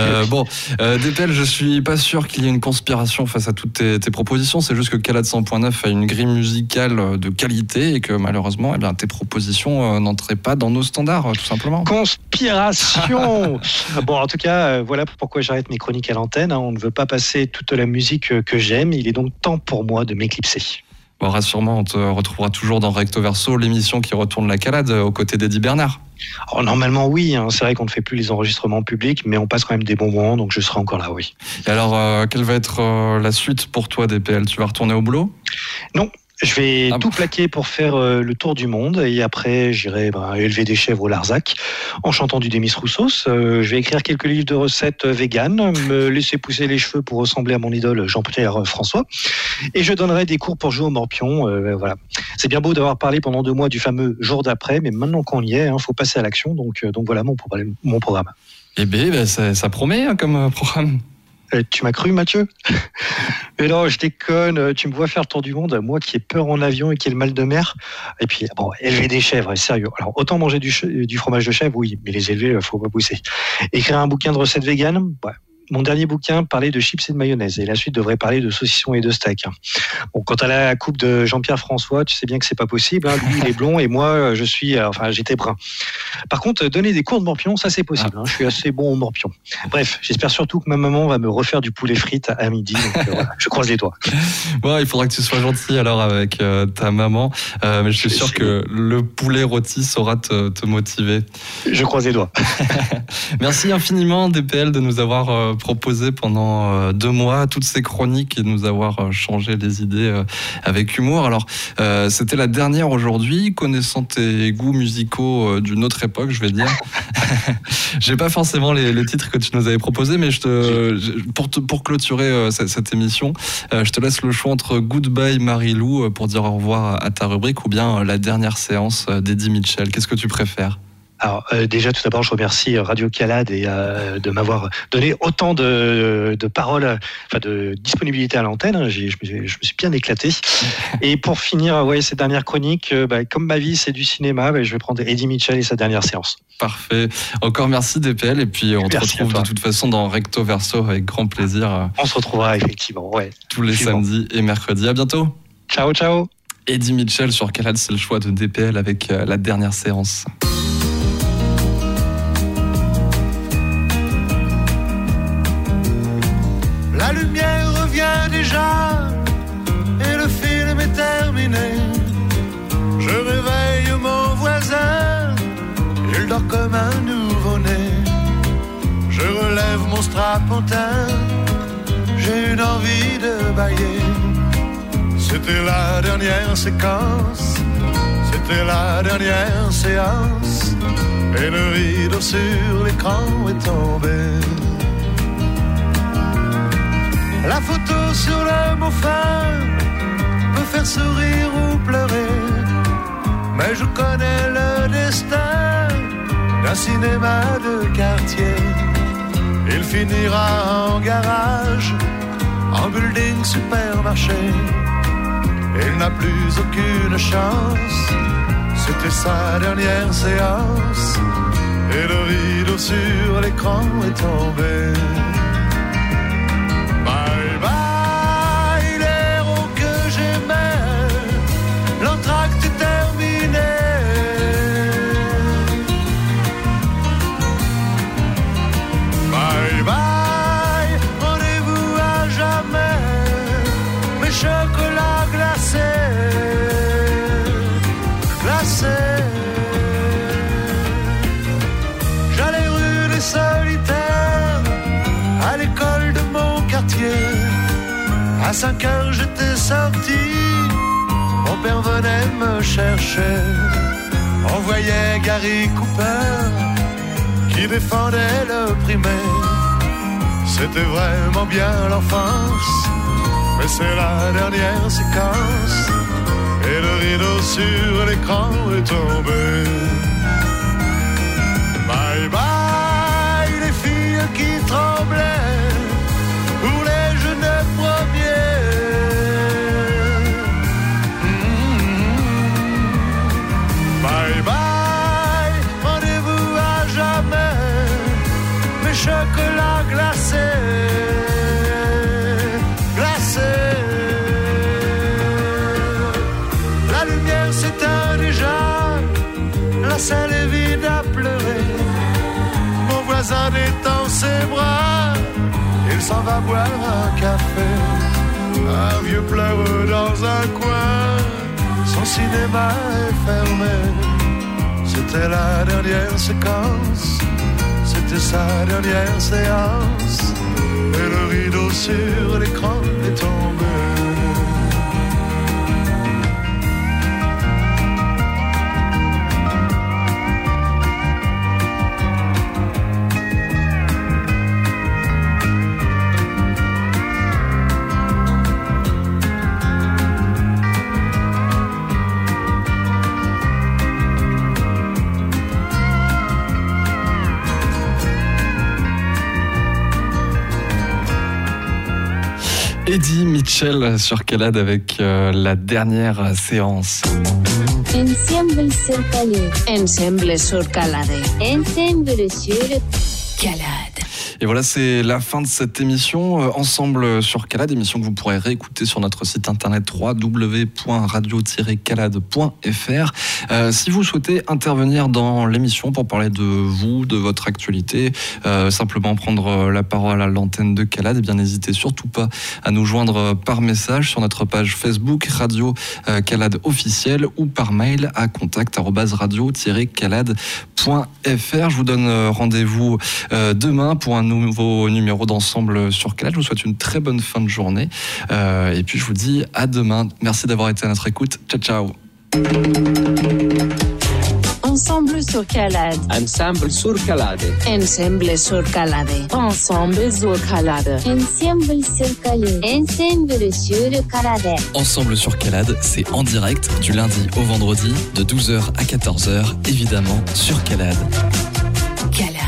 DPL, je suis pas sûr qu'il y ait une conspiration face à toutes tes propositions. C'est juste que Calade 100.9 a une grille musicale de qualité et que malheureusement, tes propositions n'entraient pas dans nos standards, tout simplement. Conspiration. En tout cas, voilà pourquoi j'arrête mes chroniques à l'antenne. On ne veut pas passer toute la musique que j'aime. Il est donc temps pour moi de m'éclipser. Bon, rassure-moi, on te retrouvera toujours dans Recto Verso, l'émission qui retourne la calade aux côtés d'Eddy Bernard. Alors, normalement, oui. C'est vrai qu'on ne fait plus les enregistrements publics, mais on passe quand même des bons moments, donc je serai encore là, oui. Et alors, quelle va être la suite pour toi, DPL ? Tu vas retourner au boulot ? Non. Je vais tout plaquer pour faire le tour du monde et après j'irai élever des chèvres au Larzac en chantant du Demis Roussos. Je vais écrire quelques livres de recettes véganes, me laisser pousser les cheveux pour ressembler à mon idole Jean-Pierre François et je donnerai des cours pour jouer au morpion. Voilà. C'est bien beau d'avoir parlé pendant 2 mois du fameux jour d'après, mais maintenant qu'on y est, faut passer à l'action. Donc voilà mon programme. Eh bien, ça promet comme programme. Tu m'as cru, Mathieu ? Mais non, je déconne. Tu me vois faire le tour du monde, moi qui ai peur en avion et qui ai le mal de mer. Et puis, élever des chèvres, sérieux. Alors, autant manger du fromage de chèvre, oui, mais les élever, faut pas pousser. Écrire un bouquin de recettes véganes, Mon dernier bouquin parlait de chips et de mayonnaise et la suite devrait parler de saucissons et de steak. Bon, quant à la coupe de Jean-Pierre François, tu sais bien que c'est pas possible. Lui, il est blond et moi, j'étais brun. Par contre, donner des cours de morpion, ça c'est possible. Je suis assez bon au morpion. Bref, j'espère surtout que ma maman va me refaire du poulet frites à midi. Donc, voilà, je croise les doigts. Bon, il faudra que tu sois gentil alors avec ta maman. Mais je suis sûr que le poulet rôti saura te motiver. Je croise les doigts. Merci infiniment, DPL, de nous avoir proposé pendant 2 mois toutes ces chroniques et de nous avoir changé les idées avec humour. Alors, c'était la dernière aujourd'hui, connaissant tes goûts musicaux d'une autre époque, je vais dire. J'ai pas forcément les titres que tu nous avais proposés, mais pour clôturer cette émission, je te laisse le choix entre Goodbye Marie-Lou pour dire au revoir à ta rubrique ou bien la dernière séance d'Eddie Mitchell. Qu'est-ce que tu préfères ? Alors déjà tout d'abord je remercie Radio Calade et de m'avoir donné autant de paroles, de disponibilité à l'antenne. Je me suis bien éclaté. Et pour finir, cette dernière chronique, comme ma vie c'est du cinéma, je vais prendre Eddie Mitchell et sa dernière séance. Parfait. Encore merci DPL et puis on te retrouve de toute façon dans Recto Verso avec grand plaisir. On se retrouvera effectivement, tous les samedis et mercredis. À bientôt. Ciao, ciao. Eddie Mitchell sur Calade, c'est le choix de DPL avec la dernière séance. La lumière revient déjà et le film est terminé. Je réveille mon voisin, il dort comme un nouveau-né. Je relève mon strapontin, j'ai une envie de bâiller. C'était la dernière séquence, c'était la dernière séance, et le rideau sur l'écran est tombé. La photo sur le mot fin peut faire sourire ou pleurer, mais je connais le destin d'un cinéma de quartier. Il finira en garage, en building supermarché. Il n'a plus aucune chance, c'était sa dernière séance, et le rideau sur l'écran est tombé. L'entracte est terminé. Bye bye, rendez-vous à jamais. Mes chocolats glacés, glacés. J'allais rue des Solitaires, à l'école de mon quartier. À 5 heures j'étais sorti, mon père venait me chercher. On voyait Gary Cooper qui défendait le primaire. C'était vraiment bien l'enfance, mais c'est la dernière séquence, et le rideau sur l'écran est tombé. Bye bye les filles qui tremblaient pour les jeunes premiers. Bye bye, rendez-vous à jamais. Mes chocolats glacés, glacés. La lumière s'éteint déjà, la salle est vide à pleurer. Mon voisin détend ses bras, il s'en va boire un café. Un vieux pleure dans un coin, son cinéma est fermé. C'était la dernière séquence, c'était sa dernière séance, et le rideau sur l'écran est tombé. Eddie Mitchell sur Calade avec la dernière séance. Ensemble sur Calade. Ensemble sur Calade. Ensemble sur Calade. Et voilà, c'est la fin de cette émission Ensemble sur Calade, émission que vous pourrez réécouter sur notre site internet www.radio-calade.fr. Si vous souhaitez intervenir dans l'émission pour parler de vous, de votre actualité, simplement prendre la parole à l'antenne de Calade, eh bien n'hésitez surtout pas à nous joindre par message sur notre page Facebook Radio Calade officielle ou par mail à contact@radio-calade.fr. Je vous donne rendez-vous demain pour un nouveau numéro d'Ensemble sur Calade. Je vous souhaite une très bonne fin de journée et puis je vous dis à demain. Merci d'avoir été à notre écoute. Ciao, ciao. Ensemble sur Calade. Ensemble sur Calade. Ensemble sur Calade. Ensemble sur Calade. Ensemble sur Calade. Ensemble sur Calade. Ensemble sur Calade, c'est en direct du lundi au vendredi de 12h à 14h, évidemment sur Calade. Calade.